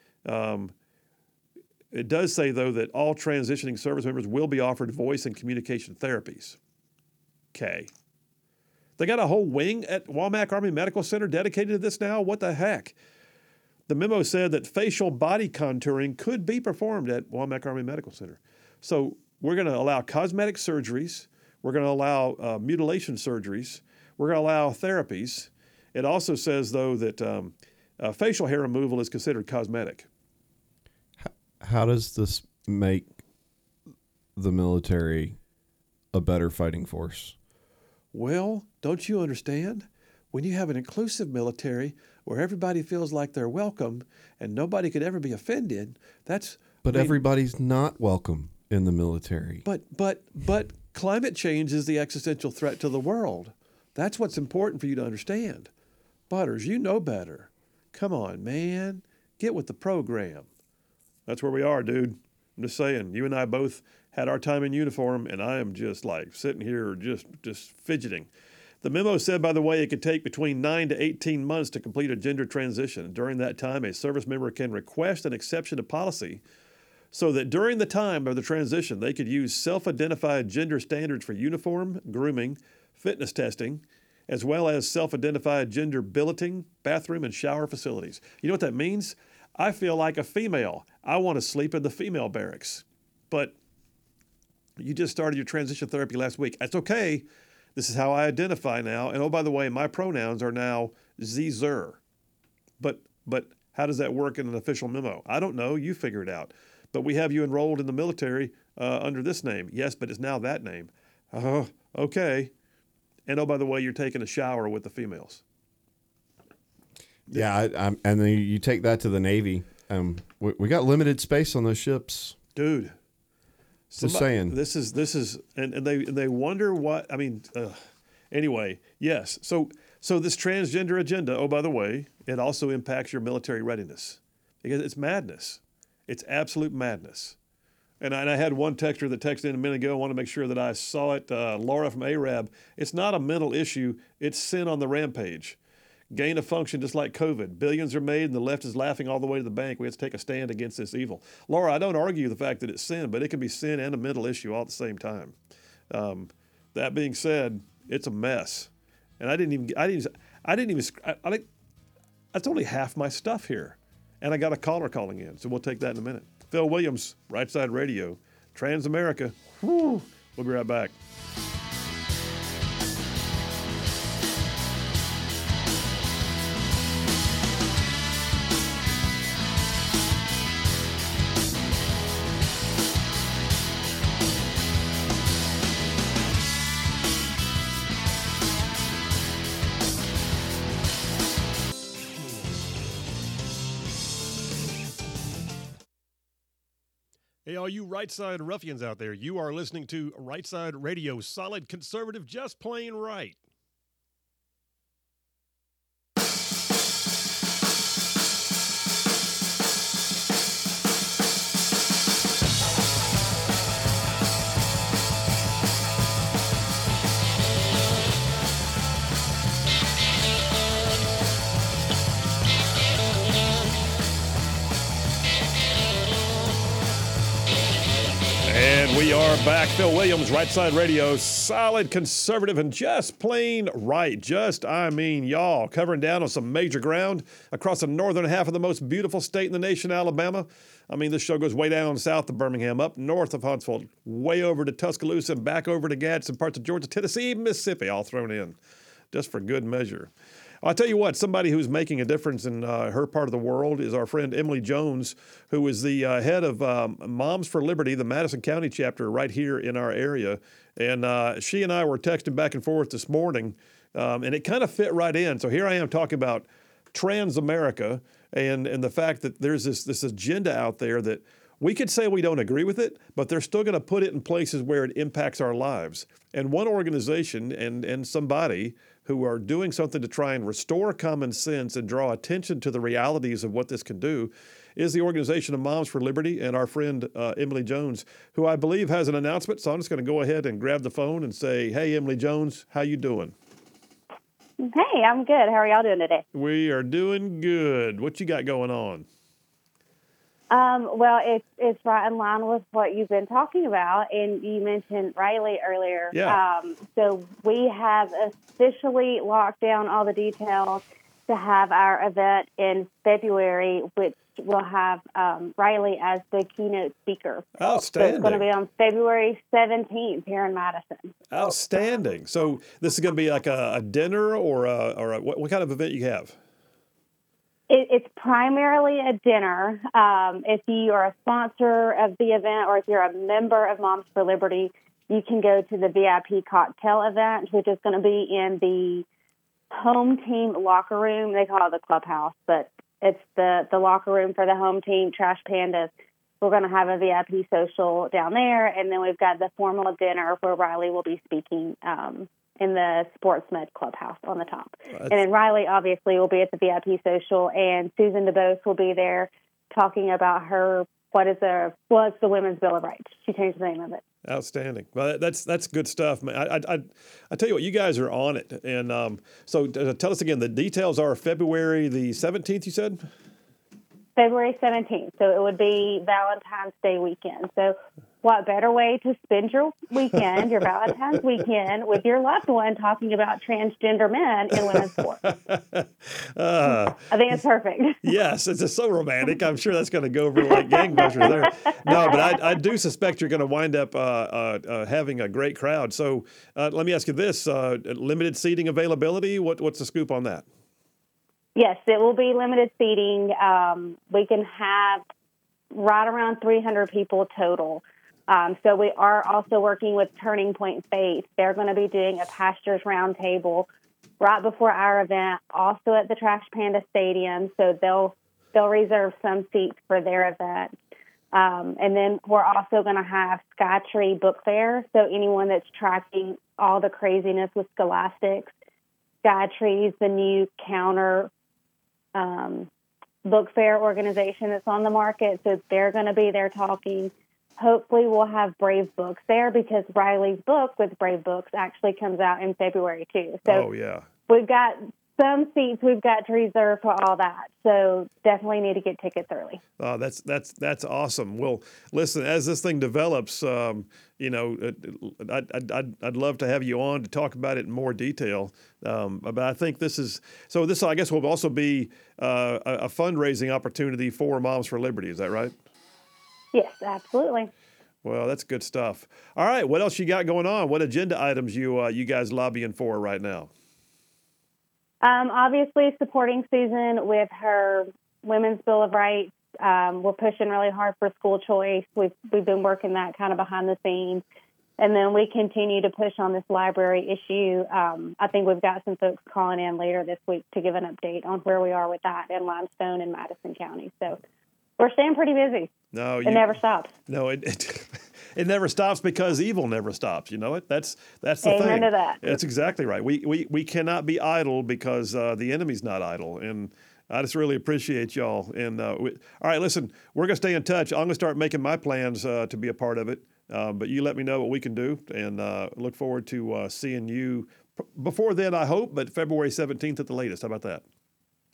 It does say, though, that all transitioning service members will be offered voice and communication therapies. Okay. They got a whole wing at Womack Army Medical Center dedicated to this now? What the heck? The memo said that facial body contouring could be performed at Womack Army Medical Center. So we're going to allow cosmetic surgeries. We're going to allow mutilation surgeries. We're going to allow therapies. It also says, though, that facial hair removal is considered cosmetic. How does this make the military a better fighting force? Well, don't you understand? When you have an inclusive military where everybody feels like they're welcome and nobody could ever be offended, But everybody's not welcome in the military. But climate change is the existential threat to the world. That's what's important for you to understand. Butters, you know better. Come on, man. Get with the program. That's where we are, dude. I'm just saying, you and I both had our time in uniform, and I am just like sitting here just fidgeting. The memo said, by the way, it could take between 9 to 18 months to complete a gender transition. During that time, a service member can request an exception to policy so that during the time of the transition, they could use self-identified gender standards for uniform, grooming, fitness testing, as well as self-identified gender billeting, bathroom, and shower facilities. You know what that means? I feel like a female. I want to sleep in the female barracks. But you just started your transition therapy last week. That's okay. This is how I identify now. And oh, by the way, my pronouns are now Zer. But how does that work in an official memo? I don't know. You figure it out. But we have you enrolled in the military under this name. Yes, but it's now that name. Okay. And oh, by the way, you're taking a shower with the females. Yeah, and then you take that to the Navy. We got limited space on those ships, dude. Just saying. This is, and they wonder what. I mean, anyway, yes. So this transgender agenda. Oh, by the way, it also impacts your military readiness because it's madness. It's absolute madness. And I had one texter that texted in a minute ago. I want to make sure that I saw it. Laura from Arab. It's not a mental issue. It's sin on the rampage. Gain of function just like COVID. Billions are made and the left is laughing all the way to the bank. We have to take a stand against this evil. Laura, I don't argue the fact that it's sin, but it can be sin and a mental issue all at the same time. That being said, it's a mess. And I think that's only half my stuff here. And I got a caller calling in, so we'll take that in a minute. Phil Williams, Right Side Radio, Transamerica. Whew. We'll be right back. Hey, all you right side ruffians out there, you are listening to Right Side Radio, solid conservative, just plain right. And we We are back. Phil Williams, Right Side Radio, solid conservative and just plain right. Y'all, covering down on some major ground across the northern half of the most beautiful state in the nation, Alabama. This show goes way down south of Birmingham, up north of Huntsville, way over to Tuscaloosa, and back over to Gadsden, parts of Georgia, Tennessee, even Mississippi, all thrown in, just for good measure. I'll tell you what, somebody who's making a difference in her part of the world is our friend Emily Jones, who is the head of Moms for Liberty, the Madison County chapter right here in our area. And she and I were texting back and forth this morning, and it kind of fit right in. So here I am talking about Trans America and the fact that there's this agenda out there that we could say we don't agree with it, but they're still going to put it in places where it impacts our lives. And one organization and somebody who are doing something to try and restore common sense and draw attention to the realities of what this can do is the Organization of Moms for Liberty and our friend Emily Jones, who I believe has an announcement. So I'm just going to go ahead and grab the phone and say, hey, Emily Jones, how you doing? Hey, I'm good. How are y'all doing today? We are doing good. What you got going on? Well, it's right in line with what you've been talking about, and you mentioned Riley earlier. Yeah. So we have officially locked down all the details to have our event in February, which will have Riley as the keynote speaker. Outstanding. So it's going to be on February 17th here in Madison. Outstanding. So this is going to be like a dinner or what kind of event you have? It's primarily a dinner. If you are a sponsor of the event or if you're a member of Moms for Liberty, you can go to the VIP cocktail event, which is going to be in the home team locker room. They call it the clubhouse, but it's the locker room for the home team, Trash Pandas. We're going to have a VIP social down there, and then we've got the formal dinner where Riley will be speaking in the Sports Med Clubhouse on the top. And then Riley obviously will be at the VIP social, and Susan DeBose will be there talking about what's the Women's Bill of Rights. She changed the name of it. Outstanding. Well, that's good stuff, man. I tell you what, you guys are on it. And so tell us again, the details are February the 17th, you said? February 17th. So it would be Valentine's Day weekend. So what better way to spend your weekend, your Valentine's weekend, with your loved one talking about transgender men in women's sports? I think it's perfect. Yes, it's just so romantic. I'm sure that's going to go over like gangbusters there. No, but I do suspect you're going to wind up having a great crowd. So let me ask you this, limited seating availability, what's the scoop on that? Yes, it will be limited seating. We can have right around 300 people total. So we are also working with Turning Point Faith. They're going to be doing a pastors roundtable right before our event, also at the Trash Panda Stadium. So they'll reserve some seats for their event. And then we're also going to have Skytree Book Fair. So anyone that's tracking all the craziness with Scholastics, Skytree's the new counter book fair organization that's on the market. So they're going to be there talking. Hopefully we'll have Brave Books there because Riley's book with Brave Books actually comes out in February too. So we've got some seats we've got to reserve for all that. So definitely need to get tickets early. Oh, that's awesome. Well, listen, as this thing develops, I'd love to have you on to talk about it in more detail. But I think this I guess will also be a fundraising opportunity for Moms for Liberty. Is that right? Yes, absolutely. Well, that's good stuff. All right, what else you got going on? What agenda items you guys lobbying for right now? Obviously, supporting Susan with her Women's Bill of Rights. We're pushing really hard for school choice. We've been working that kind of behind the scenes. And then we continue to push on this library issue. I think we've got some folks calling in later this week to give an update on where we are with that in Limestone and Madison County. So we're staying pretty busy. No, it never stops. No, it never stops because evil never stops. You know it. That's the thing. Amen to that. That's exactly right. We cannot be idle because the enemy's not idle. And I just really appreciate y'all. And all right, listen, we're gonna stay in touch. I'm gonna start making my plans to be a part of it. But you let me know what we can do, and look forward to seeing you before then. I hope, but February 17th at the latest. How about that?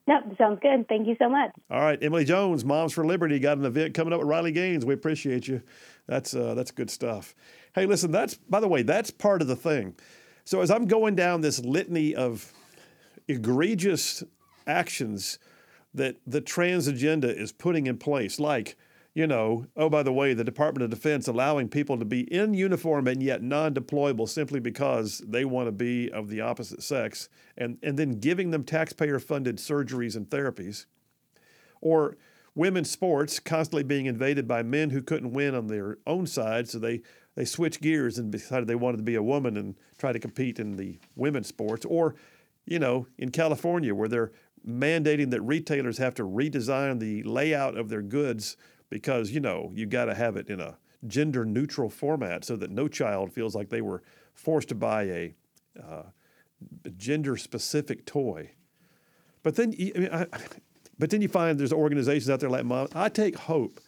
Nope, sounds good. Thank you so much. All right, Emily Jones, Moms for Liberty, got an event coming up with Riley Gaines. We appreciate you. That's good stuff. Hey, listen, by the way, that's part of the thing. So as I'm going down this litany of egregious actions that the trans agenda is putting in place, like, oh, by the way, the Department of Defense allowing people to be in uniform and yet non-deployable simply because they want to be of the opposite sex, and then giving them taxpayer-funded surgeries and therapies, or women's sports constantly being invaded by men who couldn't win on their own side, so they switched gears and decided they wanted to be a woman and try to compete in the women's sports, or, in California where they're mandating that retailers have to redesign the layout of their goods because, you got to have it in a gender-neutral format so that no child feels like they were forced to buy a gender-specific toy. But then, you find there's organizations out there like Mom. I take heart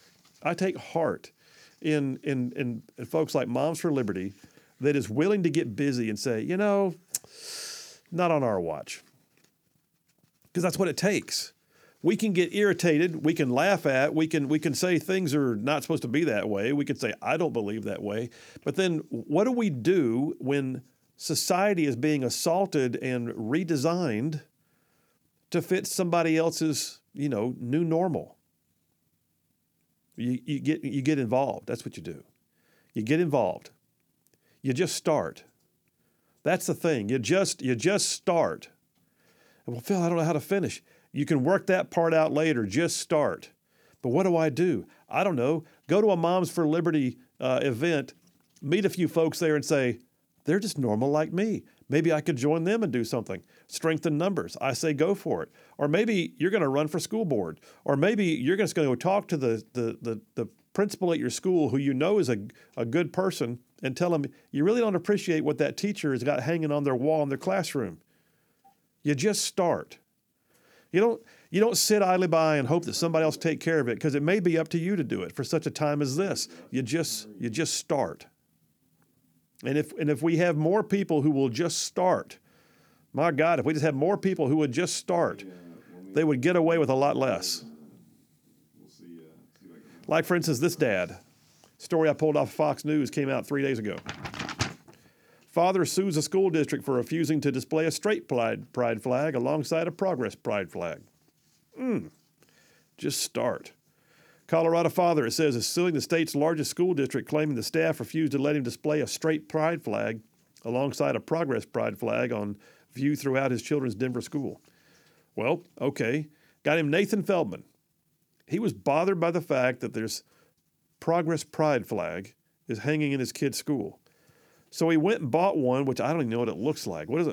in folks like Moms for Liberty that is willing to get busy and say, not on our watch. Because that's what it takes. We can get irritated. We can laugh at. We can say things are not supposed to be that way. We can say, I don't believe that way. But then what do we do when society is being assaulted and redesigned to fit somebody else's, new normal? You get involved. That's what you do. You get involved. You just start. That's the thing. You just start. Well, Phil, I don't know how to finish. You can work that part out later. Just start. But what do? I don't know. Go to a Moms for Liberty event, meet a few folks there and say, they're just normal like me. Maybe I could join them and do something. Strengthen numbers. I say go for it. Or maybe you're going to run for school board. Or maybe you're just going to go talk to the principal at your school who you know is a good person and tell them you really don't appreciate what that teacher has got hanging on their wall in their classroom. You just start. You don't sit idly by and hope that somebody else take care of it, because it may be up to you to do it for such a time as this. You just start. And if we have more people who will just start, my God, if we just have more people who would just start, they would get away with a lot less. Like, for instance, this dad. Story I pulled off Fox News came out 3 days ago. Father sues a school district for refusing to display a straight pride flag alongside a progress pride flag. Just start. Colorado father, it says, is suing the state's largest school district, claiming the staff refused to let him display a straight pride flag alongside a progress pride flag on view throughout his children's Denver school. Well, okay. Got him Nathan Feldman. He was bothered by the fact that there's progress pride flag is hanging in his kid's school. So he went and bought one, which I don't even know what it looks like. What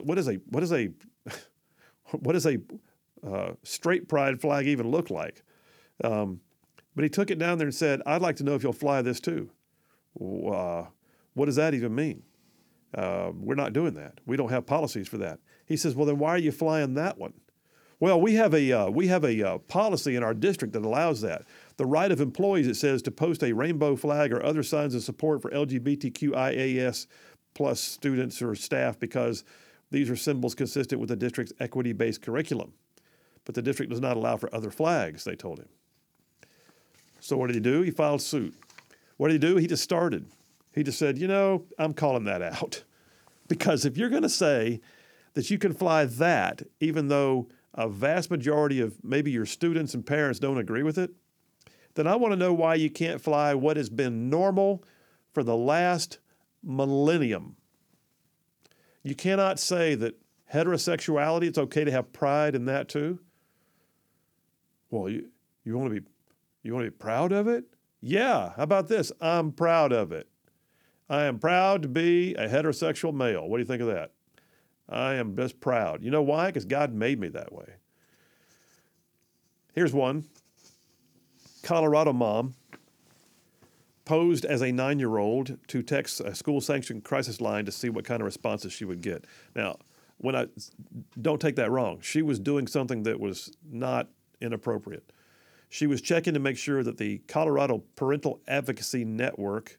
does a straight pride flag even look like? But he took it down there and said, I'd like to know if you'll fly this too. What does that even mean? We're not doing that. We don't have policies for that. He says, well, then why are you flying that one? Well, we have a policy in our district that allows that. The right of employees, it says, to post a rainbow flag or other signs of support for LGBTQIAS plus students or staff, because these are symbols consistent with the district's equity-based curriculum. But the district does not allow for other flags, they told him. So what did he do? He filed suit. What did he do? He just started. He just said, I'm calling that out. Because if you're going to say that you can fly that, even though a vast majority of maybe your students and parents don't agree with it, then I want to know why you can't fly what has been normal for the last millennium. You cannot say that heterosexuality, it's okay to have pride in that too. Well, you want to be proud of it? Yeah, how about this? I'm proud of it. I am proud to be a heterosexual male. What do you think of that? I am just proud. You know why? Because God made me that way. Here's one. Colorado mom posed as a 9-year-old to text a school-sanctioned crisis line to see what kind of responses she would get. Now, don't take that wrong. She was doing something that was not inappropriate. She was checking to make sure that the Colorado Parental Advocacy Network,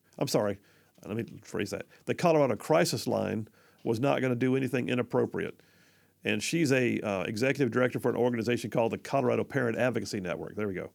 let me phrase that, the Colorado Crisis Line was not going to do anything inappropriate. and she's a executive director for an organization called the Colorado Parent Advocacy Network. There we go.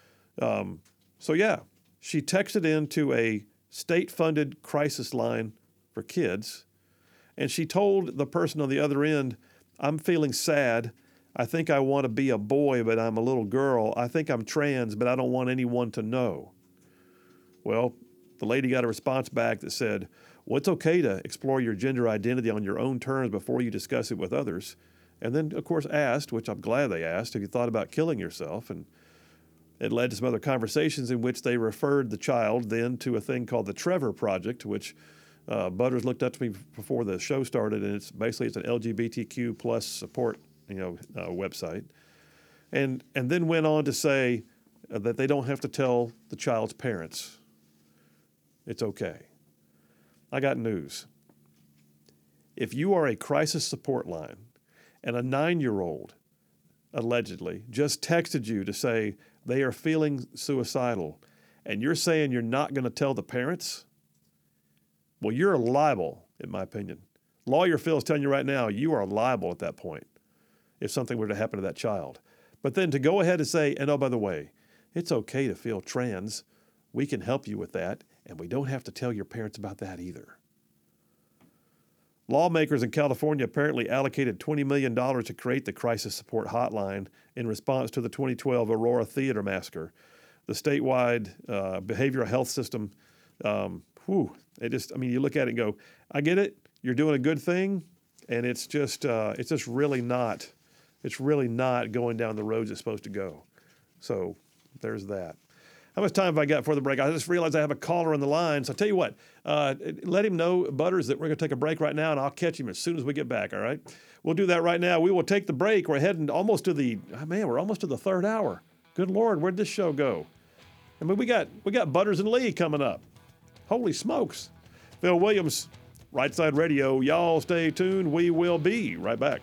So yeah, she texted into a state-funded crisis line for kids, and she told the person on the other end, "I'm feeling sad. I think I want to be a boy, but I'm a little girl. I think I'm trans, but I don't want anyone to know." Well, the lady got a response back that said, "Well, it's okay to explore your gender identity on your own terms before you discuss it with others." And then, of course, asked, which I'm glad they asked, have you thought about killing yourself? And it led to some other conversations in which they referred the child then to a thing called the Trevor Project, which Butters looked up to me before the show started, and it's an LGBTQ plus support website, and then went on to say that they don't have to tell the child's parents. It's okay. I got news. If you are a crisis support line and a 9-year-old allegedly just texted you to say they are feeling suicidal, and you're saying you're not going to tell the parents, well, you're liable, in my opinion. Lawyer Phil is telling you right now, you are liable at that point if something were to happen to that child. But then to go ahead and say, and oh, by the way, it's okay to feel trans. We can help you with that, and we don't have to tell your parents about that either. Lawmakers in California apparently allocated $20 million to create the crisis support hotline in response to the 2012 Aurora Theater massacre. The statewide behavioral health system, you look at it and go, I get it, you're doing a good thing, and it's really not going down the roads it's supposed to go. So there's that. How much time have I got before the break? I just realized I have a caller on the line. So I'll tell you what, let him know, Butters, that we're going to take a break right now, and I'll catch him as soon as we get back, all right? We'll do that right now. We will take the break. We're heading almost to the third hour. Good Lord, where'd this show go? I mean, we got Butters and Lee coming up. Holy smokes. Phil Williams, Right Side Radio. Y'all stay tuned. We will be right back.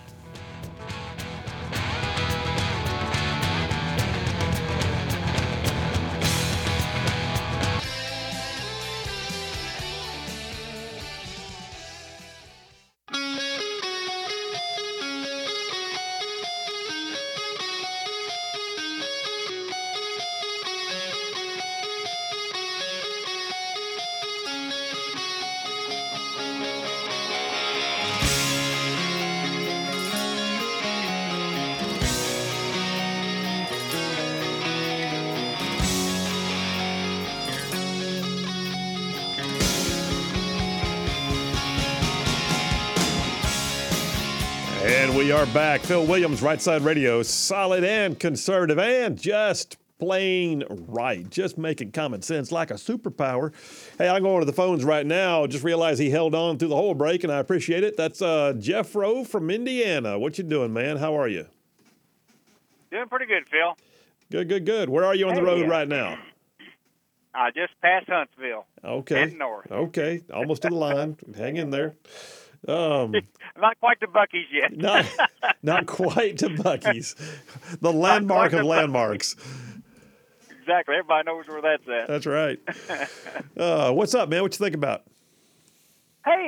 And we are back. Phil Williams, Right Side Radio, solid and conservative and just plain right. Just making common sense like a superpower. Hey, I'm going to the phones right now. Just realized he held on through the whole break, and I appreciate it. That's Jeff Rowe from Indiana. What you doing, man? How are you? Doing pretty good, Phil. Good. Where are you on the road right now? Just past Huntsville. Okay. Heading north. Okay. Almost to the line. Hang in there. Not quite to Buc-ee's yet. Not quite to Buc-ee's. The landmark of landmarks. Exactly. Everybody knows where that's at. That's right. What's up, man? What you think about? Hey,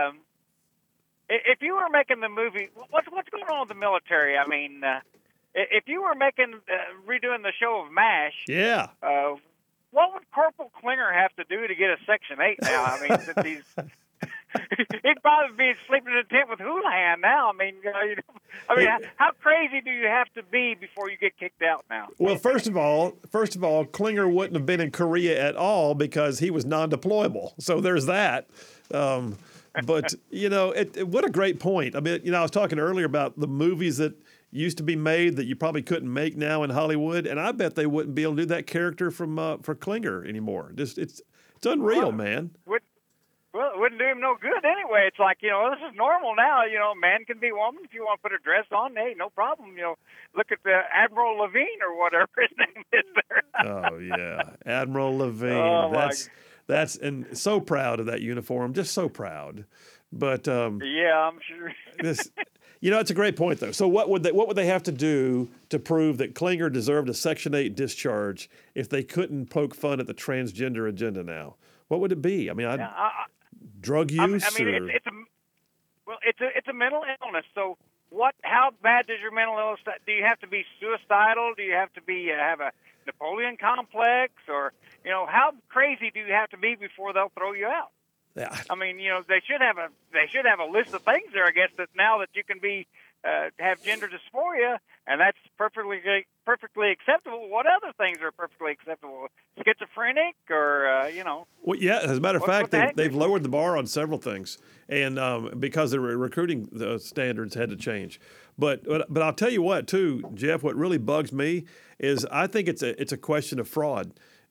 if you were making the movie, what's going on with the military? I mean, if you were redoing the show of MASH, yeah. What would Corporal Klinger have to do to get a Section 8 now? I mean, since he'd probably be sleeping in a tent with Houlihan now. How crazy do you have to be before you get kicked out now? Well, first of all, Klinger wouldn't have been in Korea at all because he was non-deployable. So there's that. But what a great point. I mean, I was talking earlier about the movies that used to be made that you probably couldn't make now in Hollywood, and I bet they wouldn't be able to do that character for Klinger anymore. Just it's unreal, man. Well, it wouldn't do him no good anyway. It's like, this is normal now. Man can be woman. If you want to put a dress on, hey, no problem. Look at the Admiral Levine or whatever his name is there. Oh, yeah. Admiral Levine. Oh, that's and so proud of that uniform. Just so proud. But yeah, I'm sure. It's a great point, though. So what would they have to do to prove that Klinger deserved a Section 8 discharge if they couldn't poke fun at the transgender agenda now? What would it be? I mean, drug use? it's a mental illness. So how bad does your mental illness? Do you have to be suicidal? Do you have to be have a Napoleon complex, or how crazy do you have to be before they'll throw you out? Yeah. I mean, they should have a list of things there, I guess, that now that you can be have gender dysphoria, and that's perfectly acceptable. What other things are perfectly acceptable? Schizophrenic, or Well, yeah. As a matter of What fact, the heck? they've lowered the bar on several things, and because the recruiting standards had to change. But I'll tell you what, too, Jeff. What really bugs me is I think it's a question of fraud.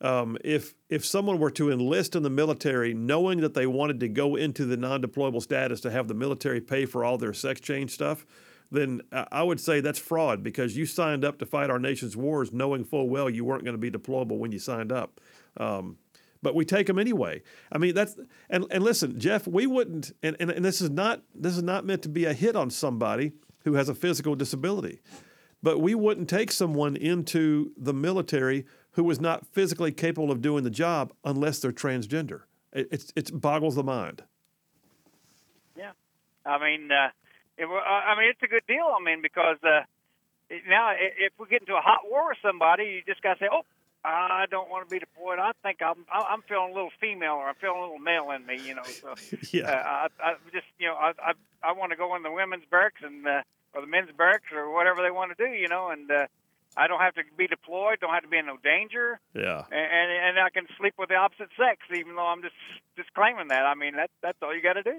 If someone were to enlist in the military knowing that they wanted to go into the non-deployable status to have the military pay for all their sex change stuff, then I would say that's fraud, because you signed up to fight our nation's wars knowing full well you weren't going to be deployable when you signed up. But we take them anyway. I mean, and listen, Jeff, we wouldn't, and this is not meant to be a hit on somebody who has a physical disability, but we wouldn't take someone into the military who was not physically capable of doing the job unless they're transgender. It boggles the mind. Yeah, I mean, it's a good deal. I mean, because now if we get into a hot war with somebody, you just got to say, "Oh, I don't want to be deployed. I think I'm feeling a little female, or I'm feeling a little male in me." So Yeah. I just I want to go in the women's barracks or the men's barracks or whatever they want to do. And I don't have to be deployed. Don't have to be in no danger. Yeah. And I can sleep with the opposite sex, even though I'm just claiming that. I mean, that's all you got to do.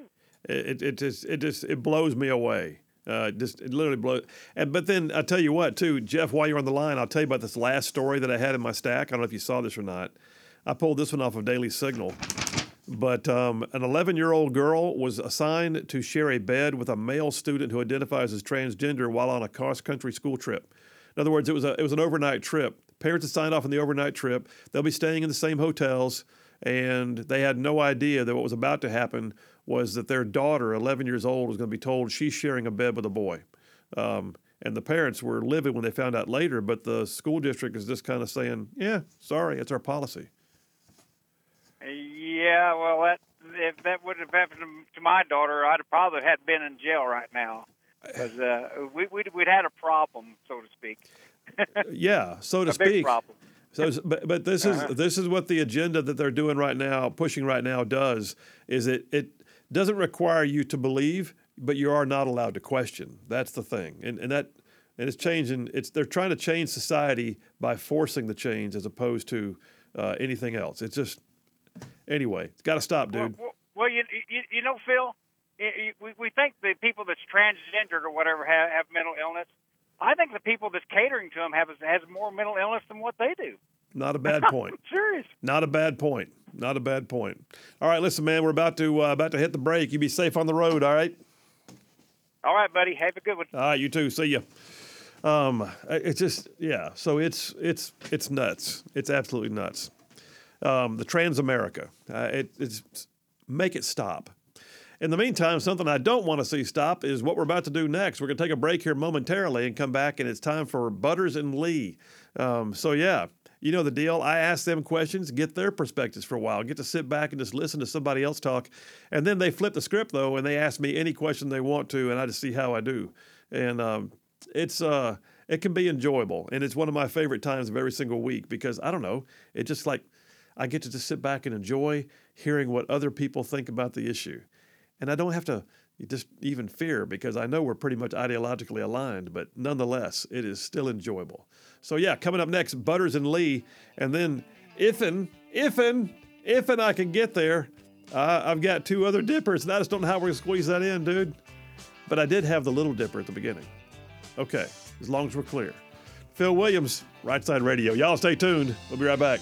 It blows me away. It literally blows. But then I tell you what, too, Jeff, while you're on the line, I'll tell you about this last story that I had in my stack. I don't know if you saw this or not. I pulled this one off of Daily Signal. But an 11-year-old girl was assigned to share a bed with a male student who identifies as transgender while on a cross-country school trip. In other words, it was an overnight trip. Parents had signed off on the overnight trip. They'll be staying in the same hotels, and they had no idea that what was about to happen was that their daughter, 11 years old, was going to be told she's sharing a bed with a boy. And the parents were livid when they found out later, but the school district is just kind of saying, yeah, sorry, it's our policy. Yeah, well, if that would have happened to my daughter, I'd have probably had been in jail right now, because we'd had a problem, so to speak. Yeah, so to a speak. Big problem. So, but this is what the agenda that they're doing right now, pushing right now, does. Is it doesn't require you to believe, but you are not allowed to question. That's the thing, and it's changing. They're trying to change society by forcing the change as opposed to anything else. It's just anyway. It's got to stop, dude. Well, Phil, we think the people that's transgendered or whatever have mental illness. I think the people that's catering to them has more mental illness than what they do. Not a bad point. I'm serious. Not a bad point. Not a bad point. All right, listen, man, we're about to hit the break. You be safe on the road, all right? All right, buddy. Have a good one. All right, you too. See ya. It's just So it's nuts. It's absolutely nuts. The Trans America. It's make it stop. In the meantime, something I don't want to see stop is what we're about to do next. We're going to take a break here momentarily and come back, and it's time for Butters and Lee. You know the deal. I ask them questions, get their perspectives for a while, get to sit back and just listen to somebody else talk. And then they flip the script, though, and they ask me any question they want to, and I just see how I do. And it can be enjoyable, and it's one of my favorite times of every single week because, I don't know, it's just like I get to just sit back and enjoy hearing what other people think about the issue. And I don't have to just even fear because I know we're pretty much ideologically aligned, but nonetheless, it is still enjoyable. So yeah, coming up next, Butters and Lee, and then if I can get there, I've got two other dippers, and I just don't know how we're going to squeeze that in, dude. But I did have the little dipper at the beginning. Okay, as long as we're clear. Phil Williams, Right Side Radio. Y'all stay tuned. We'll be right back.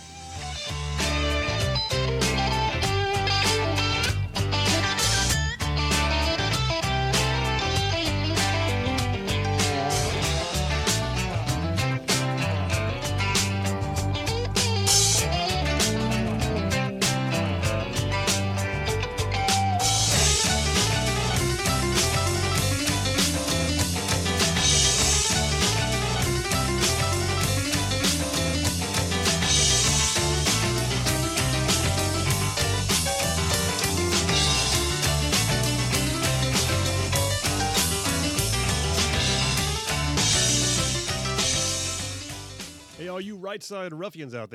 right side ruffians out there.